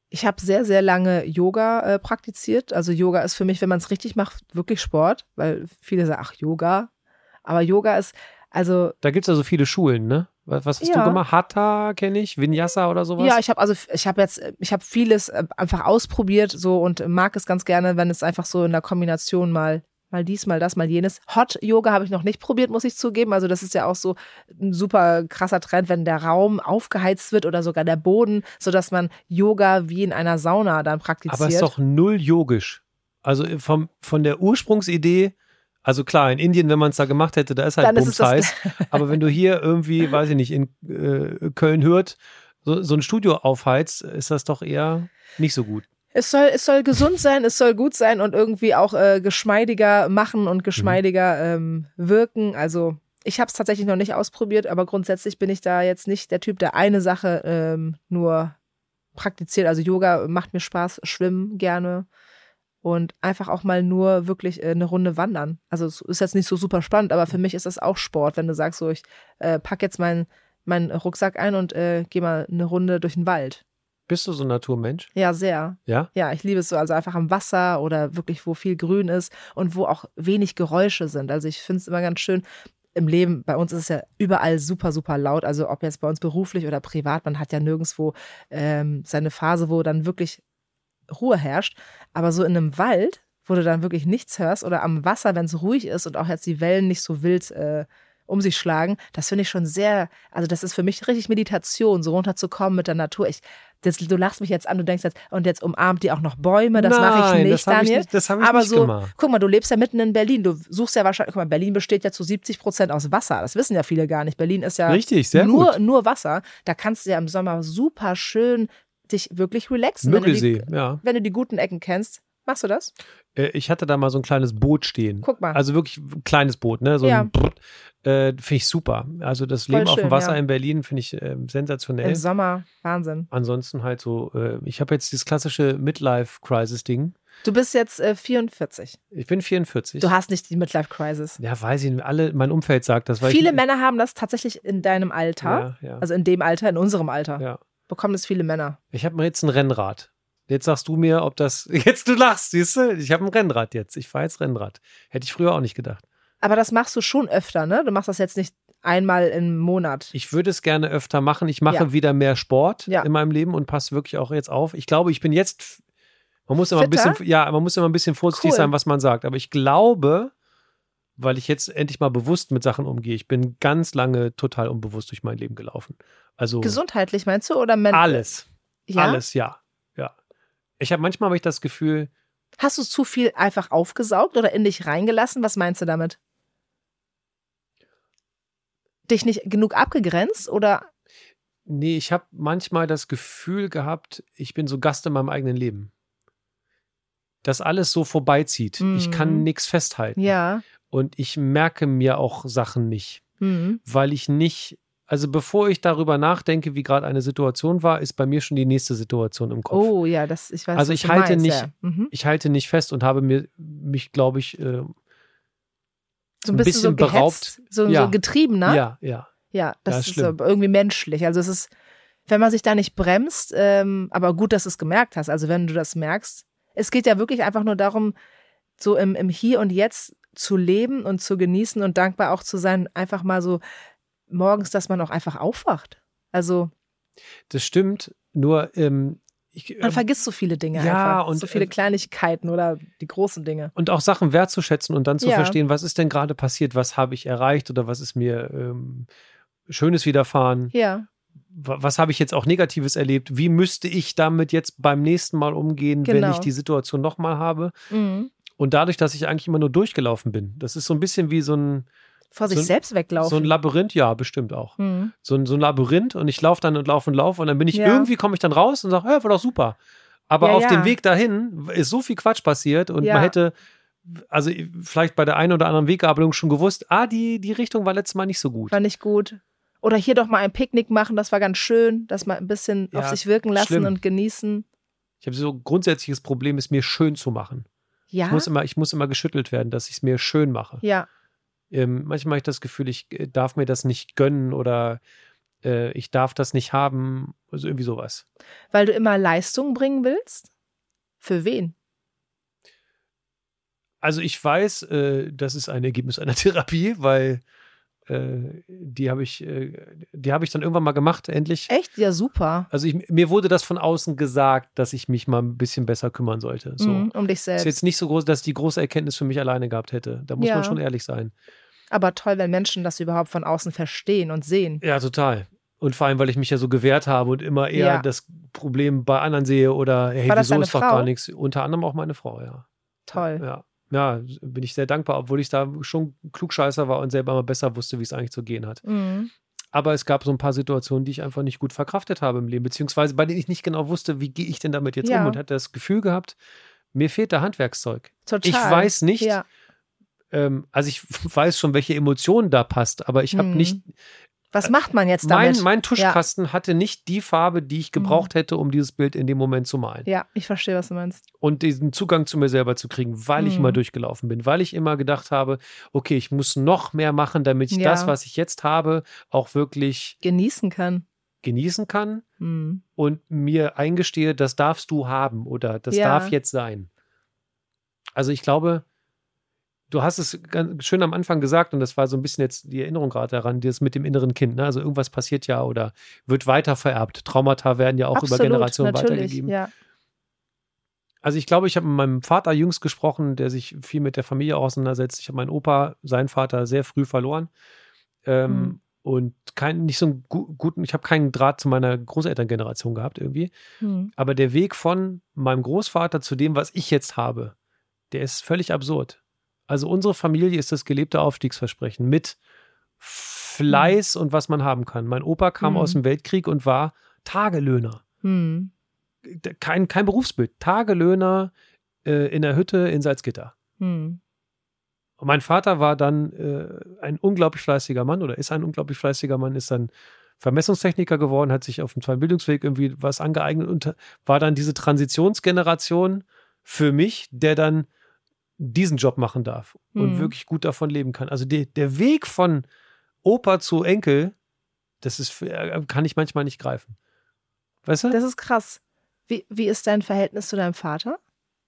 Ich habe sehr, sehr lange Yoga äh, praktiziert. Also Yoga ist für mich, wenn man es richtig macht, wirklich Sport, weil viele sagen, ach, Yoga. Aber Yoga ist, also. Da gibt es ja so viele Schulen, ne? Was, was hast Ja. du gemacht? Hatha kenne ich, Vinyasa oder sowas? Ja, ich habe also, ich habe jetzt, ich habe vieles äh, einfach ausprobiert so und mag es ganz gerne, wenn es einfach so in der Kombination mal mal dies, mal das, mal jenes. Hot Yoga habe ich noch nicht probiert, muss ich zugeben. Also das ist ja auch so ein super krasser Trend, wenn der Raum aufgeheizt wird oder sogar der Boden, sodass man Yoga wie in einer Sauna dann praktiziert. Aber ist doch null yogisch. Also vom, von der Ursprungsidee, also klar, in Indien, wenn man es da gemacht hätte, da ist halt Dann ist es das- bums heiß. Aber wenn du hier irgendwie, weiß ich nicht, in äh, Köln-Hürth so, so ein Studio aufheizt, ist das doch eher nicht so gut. Es soll, es soll gesund sein, es soll gut sein und irgendwie auch äh, geschmeidiger machen und geschmeidiger ähm, wirken. Also ich habe es tatsächlich noch nicht ausprobiert, aber grundsätzlich bin ich da jetzt nicht der Typ, der eine Sache ähm, nur praktiziert. Also Yoga macht mir Spaß, Schwimmen gerne und einfach auch mal nur wirklich äh, eine Runde wandern. Also es ist jetzt nicht so super spannend, aber für mich ist das auch Sport, wenn du sagst, so ich äh, pack jetzt meinen meinen Rucksack ein und äh, gehe mal eine Runde durch den Wald. Bist du so ein Naturmensch? Ja, sehr. Ja? Ja, ich liebe es so, also einfach am Wasser oder wirklich, wo viel Grün ist und wo auch wenig Geräusche sind. Also ich finde es immer ganz schön. Im Leben, bei uns ist es ja überall super, super laut. Also ob jetzt bei uns beruflich oder privat, man hat ja nirgendwo ähm, seine Phase, wo dann wirklich Ruhe herrscht. Aber so in einem Wald, wo du dann wirklich nichts hörst oder am Wasser, wenn es ruhig ist und auch jetzt die Wellen nicht so wild äh, um sich schlagen, das finde ich schon sehr, also das ist für mich richtig Meditation, so runterzukommen mit der Natur. Ich, das, du lachst mich jetzt an, du denkst jetzt, und jetzt umarmt die auch noch Bäume, das mache ich Nein, nicht, das hab ich Daniel. nicht- das hab ich Aber nicht so, gemacht. guck mal, du lebst ja mitten in Berlin, du suchst ja wahrscheinlich, guck mal, Berlin besteht ja zu siebzig Prozent aus Wasser, das wissen ja viele gar nicht. Berlin ist ja Richtig, sehr nur, gut. nur Wasser, da kannst du ja im Sommer super schön dich wirklich relaxen. Wenn du, die, Müggelsee, ja. wenn du die guten Ecken kennst, machst du das? Äh, Ich hatte da mal so ein kleines Boot stehen. Guck mal. Also wirklich ein kleines Boot, ne? So Ja. ein Boot. Äh, finde ich super. Also das Voll Leben auf dem schön, Wasser ja. in Berlin finde ich äh, sensationell. Im Sommer, Wahnsinn. Ansonsten halt so, äh, ich habe jetzt dieses klassische Midlife-Crisis-Ding. Du bist jetzt äh, vierundvierzig. Ich bin vierundvierzig. Du hast nicht die Midlife-Crisis. Ja, weiß ich nicht. Alle, mein Umfeld sagt das. Weil Viele ich, Männer haben das tatsächlich in deinem Alter, Ja, ja. also in dem Alter, in unserem Alter, ja. bekommen das viele Männer. Ich habe mir jetzt ein Rennrad. Jetzt sagst du mir, ob das. Jetzt du lachst, siehst du? Ich habe ein Rennrad jetzt. Ich fahre jetzt Rennrad. Hätte ich früher auch nicht gedacht. Aber das machst du schon öfter, ne? Du machst das jetzt nicht einmal im Monat. Ich würde es gerne öfter machen. Ich mache Ja. wieder mehr Sport Ja. in meinem Leben und passe wirklich auch jetzt auf. Ich glaube, ich bin jetzt. Man muss immer ein Fitter? bisschen, ja, man muss immer ein bisschen vorsichtig Cool. sein, was man sagt. Aber ich glaube, weil ich jetzt endlich mal bewusst mit Sachen umgehe, ich bin ganz lange total unbewusst durch mein Leben gelaufen. Also Gesundheitlich meinst du oder mental? alles. Ja? Alles, ja. Ja. Ich habe manchmal habe ich das Gefühl, Hast du zu viel einfach aufgesaugt oder in dich reingelassen? Was meinst du damit? Dich nicht genug abgegrenzt oder? nee, ich habe manchmal das Gefühl gehabt, ich bin so Gast in meinem eigenen Leben. Dass alles so vorbeizieht. Mhm. Ich kann nichts festhalten. Ja. Und ich merke mir auch Sachen nicht, Mhm. weil ich nicht, also bevor ich darüber nachdenke, wie gerade eine Situation war, ist bei mir schon die nächste Situation im Kopf. Oh ja, das ich weiß. Also was ich du halte meinst, nicht- Ja. Mhm. Ich halte nicht fest und habe mir mich, glaube ich, äh, So ein ein bisschen so bisschen beraubt. gehetzt, so, Ja. so getrieben, ne? ja, ja. Ja, das Ja, ist schlimm. so irgendwie menschlich. Also es ist, wenn man sich da nicht bremst, ähm, aber gut, dass du es gemerkt hast. Also wenn du das merkst, es geht ja wirklich einfach nur darum, so im, im Hier und Jetzt zu leben und zu genießen und dankbar auch zu sein, einfach mal so morgens, dass man auch einfach aufwacht. Also Das stimmt, nur ähm, ich, man äh, vergisst so viele Dinge ja, einfach. und, so viele äh, Kleinigkeiten oder die großen Dinge. und auch Sachen wertzuschätzen und dann zu Ja. verstehen, was ist denn gerade passiert, was habe ich erreicht oder was ist mir ähm, Schönes widerfahren, Ja, wa- was habe ich jetzt auch Negatives erlebt, wie müsste ich damit jetzt beim nächsten Mal umgehen, wenn Genau. ich die Situation nochmal habe. mhm. Und dadurch, dass ich eigentlich immer nur durchgelaufen bin, das ist so ein bisschen wie so ein, vor sich So ein- selbst weglaufen. so ein Labyrinth, ja, bestimmt auch. mhm. So ein, so ein Labyrinth und ich laufe dann und laufe und laufe und dann bin ich, Ja. irgendwie komme ich dann raus und sage, ja, war doch super. Aber Ja, auf ja. dem Weg dahin ist so viel Quatsch passiert und Ja. man hätte, also vielleicht bei der einen oder anderen Weggabelung schon gewusst, ah, die, die Richtung war letztes Mal nicht so gut. War nicht gut. Oder hier doch mal ein Picknick machen, das war ganz schön, das mal ein bisschen Ja, auf sich wirken lassen schlimm. und genießen. Ich habe so ein grundsätzliches Problem, es mir schön zu machen. Ja, Ich, muss immer, ich muss immer geschüttelt werden, dass ich es mir schön mache. ja, Ähm, manchmal habe ich das Gefühl, ich äh, darf mir das nicht gönnen oder äh, ich darf das nicht haben, also irgendwie sowas. Weil du immer Leistung bringen willst? Für wen? Also ich weiß, äh, das ist ein Ergebnis einer Therapie, weil äh, die habe ich, äh, die habe ich dann irgendwann mal gemacht, endlich. Echt? Ja, super. Also ich, mir wurde das von außen gesagt, dass ich mich mal ein bisschen besser kümmern sollte. So. Mhm, um dich selbst. Ist jetzt nicht so groß, dass ich die große Erkenntnis für mich alleine gehabt hätte. Da muss Ja. man schon ehrlich sein. Aber toll, wenn Menschen das überhaupt von außen verstehen und sehen. Ja, total. Und vor allem, weil ich mich ja so gewehrt habe und immer eher Ja. das Problem bei anderen sehe oder hey, War das wieso deine ist doch Frau? gar nichts. Unter anderem auch meine Frau, ja. Toll. Ja. Ja, bin ich sehr dankbar, obwohl ich da schon Klugscheißer war und selber mal besser wusste, wie es eigentlich zu gehen hat. Mhm. Aber es gab so ein paar Situationen, die ich einfach nicht gut verkraftet habe im Leben, beziehungsweise bei denen ich nicht genau wusste, wie gehe ich denn damit jetzt Ja. um und hatte das Gefühl gehabt, mir fehlt da Handwerkszeug. Total. Ich weiß nicht, Ja. ähm, also ich weiß schon, welche Emotion da passt, aber ich habe Mhm. nicht, Was macht man jetzt mein, damit? mein Tuschkasten hatte nicht die Farbe, die ich gebraucht hätte, um dieses Bild in dem Moment zu malen. Ja, ich verstehe, was du meinst. Und diesen Zugang zu mir selber zu kriegen, weil ich Mhm. immer durchgelaufen bin, weil ich immer gedacht habe, okay, ich muss noch mehr machen, damit ich Ja. das, was ich jetzt habe, auch wirklich Genießen kann. genießen kann Mhm. und mir eingestehe, das darfst du haben oder das Ja. darf jetzt sein. Also ich glaube, du hast es ganz schön am Anfang gesagt und das war so ein bisschen jetzt die Erinnerung gerade daran, das mit dem inneren Kind. Ne? Also irgendwas passiert ja oder wird weiter vererbt. Traumata werden ja auch Absolut, über Generationen natürlich, weitergegeben. Ja. Also ich glaube, ich habe mit meinem Vater jüngst gesprochen, der sich viel mit der Familie auseinandersetzt. Ich habe meinen Opa, seinen Vater, sehr früh verloren. Ähm, Mhm. Und kein, nicht so einen gu- guten, ich habe keinen Draht zu meiner Großelterngeneration gehabt irgendwie. Mhm. Aber der Weg von meinem Großvater zu dem, was ich jetzt habe, der ist völlig absurd. Also unsere Familie ist das gelebte Aufstiegsversprechen mit Fleiß und was man haben kann. Mein Opa kam Mhm. aus dem Weltkrieg und war Tagelöhner. Mhm. Kein, kein Berufsbild. Tagelöhner äh, in der Hütte in Salzgitter. Mhm. Und mein Vater war dann äh, ein unglaublich fleißiger Mann oder ist ein unglaublich fleißiger Mann, ist dann Vermessungstechniker geworden, hat sich auf dem zweiten Bildungsweg irgendwie was angeeignet und war dann diese Transitionsgeneration für mich, der dann diesen Job machen darf und Mhm. wirklich gut davon leben kann. Also der, der Weg von Opa zu Enkel, das ist, äh, kann ich manchmal nicht greifen. Weißt du? Das ist krass. Wie, wie ist dein Verhältnis zu deinem Vater?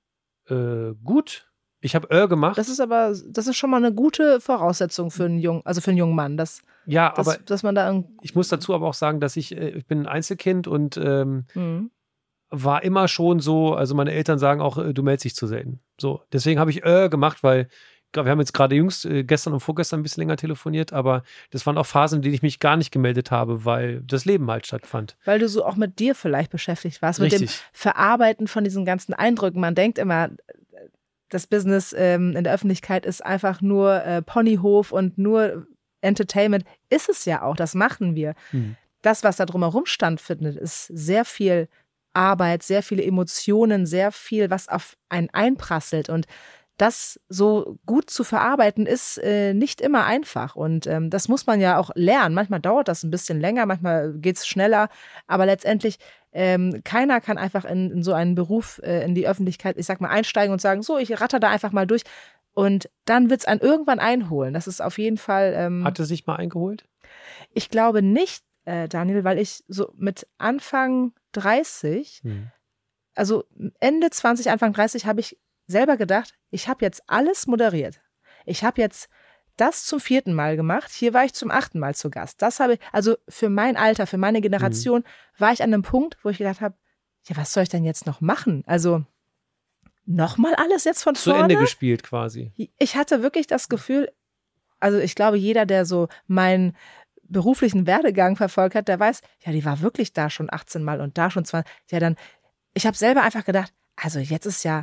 Äh, gut. Ich habe Öhr gemacht. Das ist aber, das ist schon mal eine gute Voraussetzung für einen jungen, also für einen jungen Mann, dass, ja, dass, aber dass man da irgend- ich muss dazu aber auch sagen, dass ich, äh, ich bin ein Einzelkind und ähm, Mhm. war immer schon so, also meine Eltern sagen auch, äh, du meldest dich zu selten. So, deswegen habe ich äh gemacht, weil ich glaub, wir haben jetzt gerade jüngst äh, gestern und vorgestern ein bisschen länger telefoniert, aber das waren auch Phasen, in denen ich mich gar nicht gemeldet habe, weil das Leben halt stattfand. weil du so auch mit dir vielleicht beschäftigt warst, mit dem Richtig. Verarbeiten von diesen ganzen Eindrücken. Man denkt immer, das Business ähm, in der Öffentlichkeit ist einfach nur äh, Ponyhof und nur Entertainment. Ist es ja auch, das machen wir. Hm. Das, was da drumherum stattfindet, ist sehr viel Arbeit, sehr viele Emotionen, sehr viel, was auf einen einprasselt. Und das so gut zu verarbeiten, ist äh, nicht immer einfach. Und ähm, das muss man ja auch lernen. Manchmal dauert das ein bisschen länger, manchmal geht es schneller. Aber letztendlich, ähm, keiner kann einfach in, in so einen Beruf, äh, in die Öffentlichkeit, ich sag mal, einsteigen und sagen, so, ich ratter da einfach mal durch. Und dann wird es einen irgendwann einholen. Das ist auf jeden Fall. Ähm, Hat es sich mal eingeholt? ich glaube nicht, äh, Daniel, weil ich so mit Anfang dreißig, Hm. also Ende zwanzig, Anfang dreißig, habe ich selber gedacht, ich habe jetzt alles moderiert. Ich habe jetzt das zum vierten Mal gemacht. Hier war ich zum achten Mal zu Gast. Das habe ich, also für mein Alter, für meine Generation, war ich an einem Punkt, wo ich gedacht habe, ja, was soll ich denn jetzt noch machen? Also nochmal alles jetzt von Zu vorne? Ende gespielt quasi. Ich hatte wirklich das Gefühl, also ich glaube, jeder, der so meinen beruflichen Werdegang verfolgt hat, der weiß, ja, die war wirklich da schon achtzehn Mal und da schon zwanzig. Ja, dann, ich habe selber einfach gedacht, also jetzt ist ja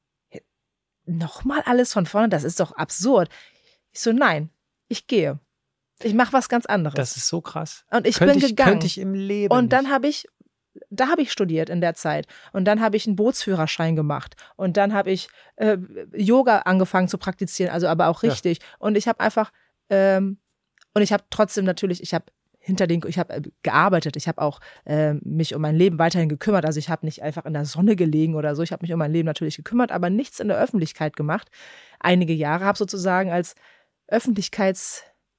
nochmal alles von vorne, das ist doch absurd. Ich so, nein, ich gehe. Ich mache was ganz anderes. Das ist so krass. Und ich könnte bin ich, gegangen. Könnte ich im Leben Und dann nicht. habe ich, da habe ich studiert in der Zeit. Und dann habe ich einen Bootsführerschein gemacht. Und dann habe ich äh, Yoga angefangen zu praktizieren, also aber auch Ja. richtig. Und ich habe einfach, ähm, und ich habe trotzdem natürlich, ich habe hinter den, ich habe äh, gearbeitet, ich habe auch äh, mich um mein Leben weiterhin gekümmert. Also ich habe nicht einfach in der Sonne gelegen oder so. Ich habe mich um mein Leben natürlich gekümmert, aber nichts in der Öffentlichkeit gemacht. Einige Jahre habe sozusagen als Öffentlichkeits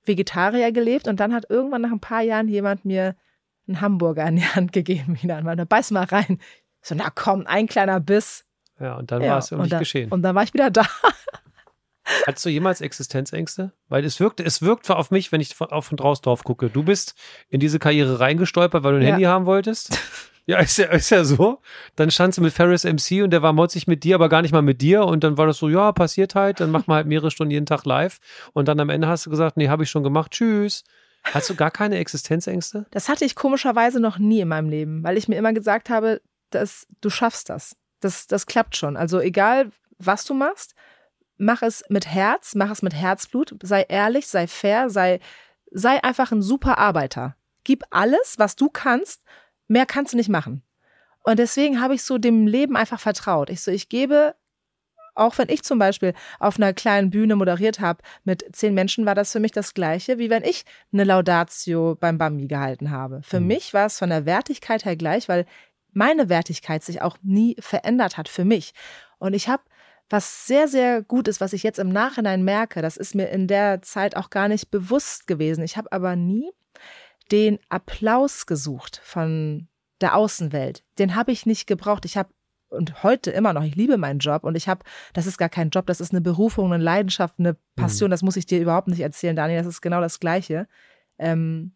Vegetarier gelebt und dann hat irgendwann nach ein paar Jahren jemand mir einen Hamburger in die Hand gegeben wieder. Und meinte, beiß mal rein. So, na komm, ein kleiner Biss. Ja, und dann Ja, war es irgendwie und dann, geschehen. Und dann war ich wieder da. Hattest du jemals Existenzängste? Weil es wirkt, es wirkt auf mich, wenn ich von, auf von draußen drauf gucke. Du bist in diese Karriere reingestolpert, weil du ein Ja. Handy haben wolltest. Ja, ist ja, ist ja so. Dann standst du mit Ferris M C und der war motzig mit dir, aber gar nicht mal mit dir. Und dann war das so, ja, passiert halt. Dann macht man halt mehrere Stunden jeden Tag live. Und dann am Ende hast du gesagt, nee, habe ich schon gemacht. Tschüss. Hast du gar keine Existenzängste? Das hatte ich komischerweise noch nie in meinem Leben, weil ich mir immer gesagt habe, dass du schaffst das. Das, das klappt schon. Also egal, was du machst, mach es mit Herz, mach es mit Herzblut, sei ehrlich, sei fair, sei, sei einfach ein super Arbeiter. Gib alles, was du kannst, mehr kannst du nicht machen. Und deswegen habe ich so dem Leben einfach vertraut. Ich so, ich gebe, auch wenn ich zum Beispiel auf einer kleinen Bühne moderiert habe, mit zehn Menschen, war das für mich das Gleiche, wie wenn ich eine Laudatio beim Bambi gehalten habe. Für Mhm. mich war es von der Wertigkeit her gleich, weil meine Wertigkeit sich auch nie verändert hat für mich. Und ich habe, was sehr, sehr gut ist, was ich jetzt im Nachhinein merke, das ist mir in der Zeit auch gar nicht bewusst gewesen. Ich habe aber nie den Applaus gesucht von der Außenwelt. Den habe ich nicht gebraucht. Ich habe, und heute immer noch, ich liebe meinen Job und ich habe, das ist gar kein Job, das ist eine Berufung, eine Leidenschaft, eine Passion, das muss ich dir überhaupt nicht erzählen, Daniel, das ist genau das Gleiche. Ähm,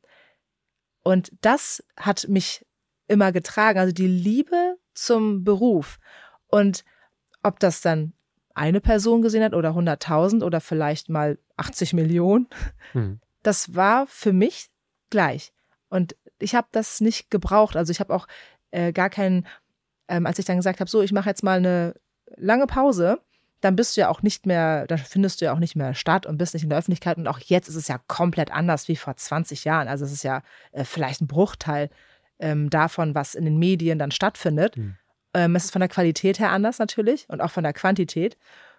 und das hat mich immer getragen, also die Liebe zum Beruf. Und ob das dann eine Person gesehen hat oder hunderttausend oder vielleicht mal achtzig Millionen, Mhm. das war für mich gleich. Und ich habe das nicht gebraucht. Also ich habe auch äh, gar keinen, ähm, als ich dann gesagt habe, so, ich mache jetzt mal eine lange Pause, dann bist du ja auch nicht mehr, dann findest du ja auch nicht mehr statt und bist nicht in der Öffentlichkeit. Und auch jetzt ist es ja komplett anders wie vor zwanzig Jahren. Also es ist ja äh, vielleicht ein Bruchteil ähm, davon, was in den Medien dann stattfindet. Mhm. Ähm, es ist von der Qualität her anders natürlich und auch von der Quantität.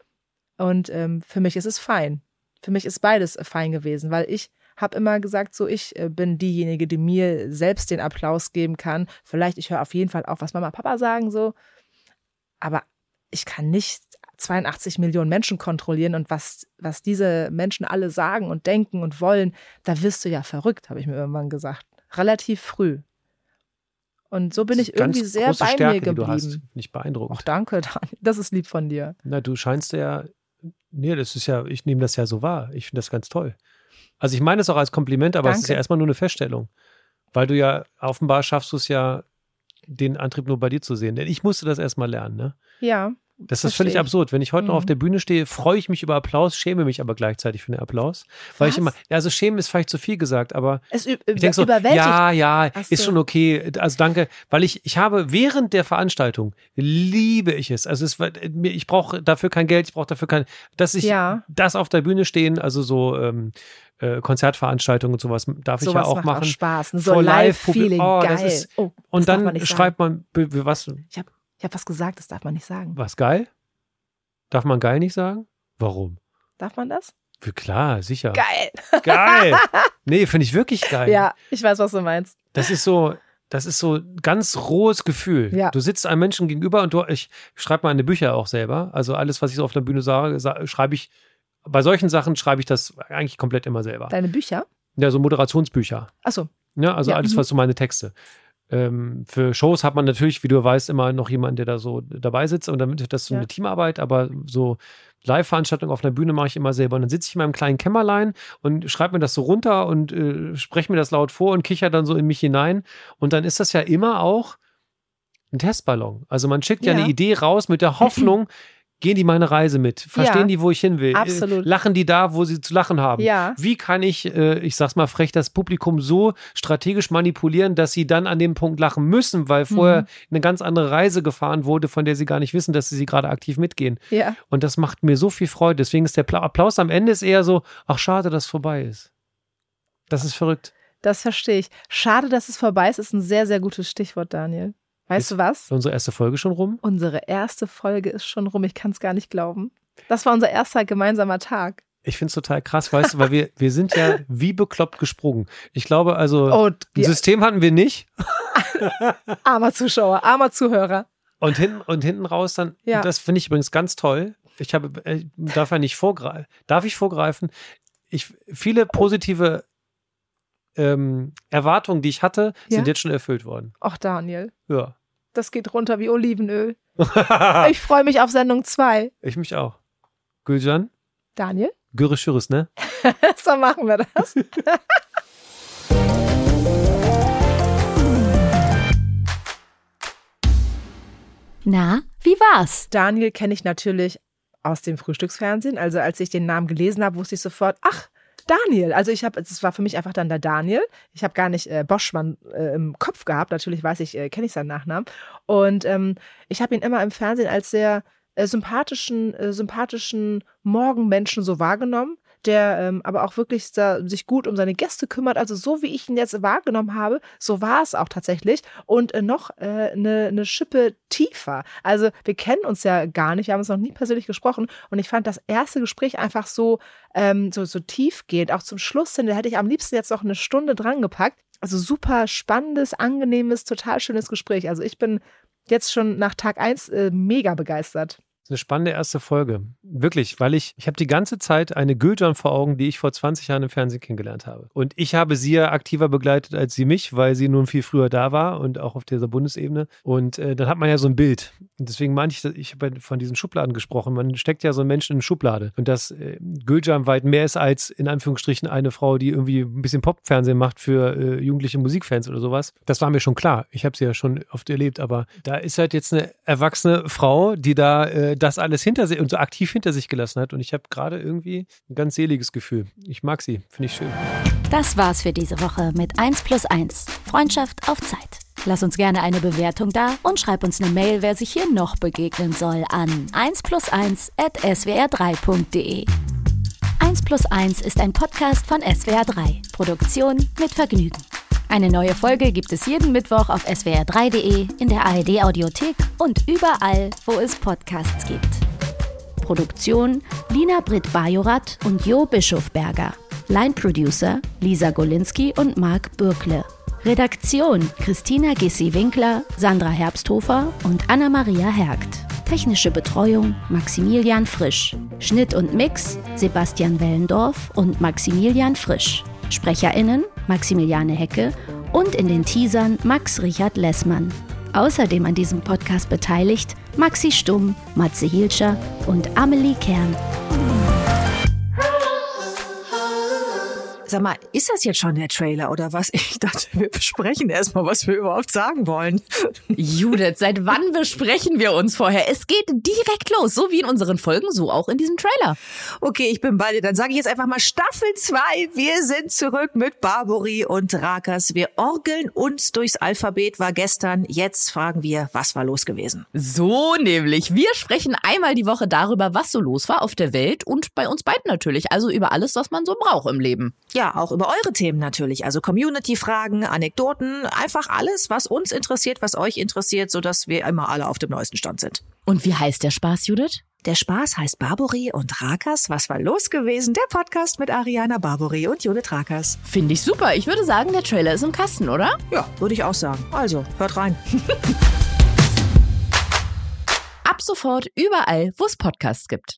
Und ähm, für mich ist es fein. Für mich ist beides fein gewesen, weil ich habe immer gesagt, so ich äh, bin diejenige, die mir selbst den Applaus geben kann. Vielleicht, ich höre auf jeden Fall auf, was Mama, Papa sagen, so. Aber ich kann nicht zweiundachtzig Millionen Menschen kontrollieren und was, was diese Menschen alle sagen und denken und wollen, da wirst du ja verrückt, habe ich mir irgendwann gesagt. Relativ früh. Und so bin ich Ganz irgendwie sehr große bei Stärke, mir die du hast. geblieben. Nicht beeindruckend. Ach, danke, Daniel. Das ist lieb von dir. Na, du scheinst ja, nee, das ist ja, ich nehme das ja so wahr. Ich finde das ganz toll. Also ich meine es auch als Kompliment, aber Danke. es ist ja erstmal nur eine Feststellung. Weil du ja, offenbar schaffst du es ja, den Antrieb nur bei dir zu sehen. Denn ich musste das erstmal lernen, ne? Ja. Das ist Verstehe völlig ich. absurd. Wenn ich heute noch Mhm. auf der Bühne stehe, freue ich mich über Applaus, schäme mich aber gleichzeitig für den Applaus. Weil ich Was? immer, ja, also schämen ist vielleicht zu viel gesagt, aber Es ü- ich denke so, überwältigt. ja, ja, Ach ist so. schon okay. Also danke, weil ich, ich habe während der Veranstaltung liebe ich es. Also es, war- mir- ich brauche dafür kein Geld, ich brauche dafür kein, dass ich Ja. das auf der Bühne stehen, also so ähm, äh, Konzertveranstaltungen und sowas darf ich Sowas ja auch macht machen. auch Spaß. So Vor Live-Feeling, Live-Publikum. Oh, geil. das ist- oh, Und das darf man dann nicht schreibt man, be- be- was, sagen. Ich habe ich hab was gesagt, das darf man nicht sagen. was geil? Darf man geil nicht sagen? Warum? Darf man das? Für- Klar, sicher. Geil. Geil. Nee, finde ich wirklich geil. Ja, ich weiß, was du meinst. Das ist so, das ist so ein ganz rohes Gefühl. Ja. Du sitzt einem Menschen gegenüber und du, ich schreibe meine Bücher auch selber. Also alles, was ich so auf der Bühne sage, sa- schreibe ich, bei solchen Sachen schreibe ich das eigentlich komplett immer selber. Deine Bücher? Ja, so Moderationsbücher. Achso. Ja, also Ja, alles, mhm. was so meine Texte. Ähm, für Shows hat man natürlich, wie du weißt, immer noch jemanden, der da so dabei sitzt und damit das ist so Ja. eine Teamarbeit, aber so Live-Veranstaltungen auf einer Bühne mache ich immer selber. Und dann sitze ich in meinem kleinen Kämmerlein und schreibe mir das so runter und äh, spreche mir das laut vor und kicher dann so in mich hinein. Und dann ist das ja immer auch ein Testballon. Also man schickt ja, Ja. eine Idee raus mit der Hoffnung, gehen die meine Reise mit? Verstehen Ja, die, wo ich hin will? absolut. Äh, Lachen die da, wo sie zu lachen haben? Ja. Wie kann ich, äh, ich sag's mal frech, das Publikum so strategisch manipulieren, dass sie dann an dem Punkt lachen müssen, weil vorher Mhm. eine ganz andere Reise gefahren wurde, von der sie gar nicht wissen, dass sie sie gerade aktiv mitgehen. Ja. Und das macht mir so viel Freude. Deswegen ist der Pla- Applaus am Ende ist eher so, ach schade, dass es vorbei ist. Das ist verrückt. Das verstehe ich. Schade, dass es vorbei ist, ist ein sehr, sehr gutes Stichwort, Daniel. Weißt Ist- du was? Ist unsere erste Folge schon rum? Unsere erste Folge ist schon rum. Ich kann es gar nicht glauben. Das war unser erster gemeinsamer Tag. Ich finde es total krass, weißt du, weil wir, wir sind ja wie bekloppt gesprungen. Ich glaube also, Oh, ein die System hatten wir nicht. armer Zuschauer, armer Zuhörer. Und hinten, und hinten raus dann, Ja. das finde ich übrigens ganz toll. Ich habe, äh, darf ja nicht vorgreifen. Darf ich vorgreifen? ich, viele positive ähm, Erwartungen, die ich hatte, Ja? sind jetzt schon erfüllt worden. Ach, Daniel, Ja. das geht runter wie Olivenöl. Ich freue mich auf Sendung zwei. Ich mich auch. Gülcan? Daniel? Görüşürüz, ne? So machen wir das. Na, wie war's? Daniel kenne ich natürlich aus dem Frühstücksfernsehen. Also als ich den Namen gelesen habe, wusste ich sofort, ach, Daniel. Also ich habe, es war für mich einfach dann der Daniel. Ich habe gar nicht äh, Boschmann äh, im Kopf gehabt. Natürlich weiß ich, äh, kenne ich seinen Nachnamen. Und ähm, ich habe ihn immer im Fernsehen als sehr äh, sympathischen, äh, sympathischen Morgenmenschen so wahrgenommen, der ähm, aber auch wirklich da, sich gut um seine Gäste kümmert. Also so, wie ich ihn jetzt wahrgenommen habe, so war es auch tatsächlich. Und äh, noch eine äh, ne, ne Schippe tiefer. Also wir kennen uns ja gar nicht, wir haben uns noch nie persönlich gesprochen. Und ich fand das erste Gespräch einfach so, ähm, so, so tiefgehend. Auch zum Schluss hin, da hätte ich am liebsten jetzt noch eine Stunde dran gepackt. Also super spannendes, angenehmes, total schönes Gespräch. Also ich bin jetzt schon nach Tag eins äh, mega begeistert. Das ist eine spannende erste Folge. Wirklich, weil ich, ich habe die ganze Zeit eine Gülcan vor Augen, die ich vor zwanzig Jahren im Fernsehen kennengelernt habe. Und ich habe sie ja aktiver begleitet als sie mich, weil sie nun viel früher da war und auch auf dieser Bundesebene. Und äh, dann hat man ja so ein Bild. Und deswegen meinte ich, ich habe von diesen Schubladen gesprochen. Man steckt ja so einen Menschen in eine Schublade. Und dass äh, Gülcan weit mehr ist als in Anführungsstrichen eine Frau, die irgendwie ein bisschen Popfernsehen macht für äh, jugendliche Musikfans oder sowas. Das war mir schon klar. Ich habe sie ja schon oft erlebt. Aber da ist halt jetzt eine erwachsene Frau, die da äh, das alles hinter sich und so aktiv hinter sich gelassen hat. Und ich habe gerade irgendwie ein ganz seliges Gefühl. Ich mag sie. Finde ich schön. Das war's für diese Woche mit eins plus eins. Freundschaft auf Zeit. Lass uns gerne eine Bewertung da und schreib uns eine Mail, wer sich hier noch begegnen soll, an eins plus eins at s w r drei punkt d e. eins plus eins ist ein Podcast von S W R drei. Produktion mit Vergnügen. Eine neue Folge gibt es jeden Mittwoch auf s w r drei punkt d e, in der A R D-Audiothek und überall, wo es Podcasts gibt. Produktion Lina Britt-Bajorath und Jo Bischofberger. Line-Producer Lisa Golinski und Marc Bürkle. Redaktion Christina Gissi-Winkler, Sandra Herbsthofer und Anna-Maria Hergt. Technische Betreuung Maximilian Frisch. Schnitt und Mix Sebastian Wellendorf und Maximilian Frisch. SprecherInnen Maximiliane Hecke und in den Teasern Max Richard Lessmann. Außerdem an diesem Podcast beteiligt Maxi Stumm, Matze Hilscher und Amelie Kern. Sag mal, ist das jetzt schon der Trailer oder was? Ich dachte, wir besprechen erstmal, was wir überhaupt sagen wollen. Judith, seit wann besprechen wir uns vorher? Es geht direkt los, so wie in unseren Folgen, so auch in diesem Trailer. Okay, ich bin bei dir. Dann sage ich jetzt einfach mal Staffel zwei. Wir sind zurück mit Barbori und Rakas. Wir orgeln uns durchs Alphabet, war gestern. Jetzt fragen wir, was war los gewesen? So nämlich. Wir sprechen einmal die Woche darüber, was so los war auf der Welt und bei uns beiden natürlich. Also über alles, was man so braucht im Leben. Ja, auch über eure Themen natürlich. Also Community-Fragen, Anekdoten, einfach alles, was uns interessiert, was euch interessiert, sodass wir immer alle auf dem neuesten Stand sind. Und wie heißt der Spaß, Judith? Der Spaß heißt Barbori und Rakas. Was war los gewesen? Der Podcast mit Ariana Barbori und Judith Rakas. Finde ich super. Ich würde sagen, der Trailer ist im Kasten, oder? Ja, würde ich auch sagen. Also, hört rein. Ab sofort überall, wo es Podcasts gibt.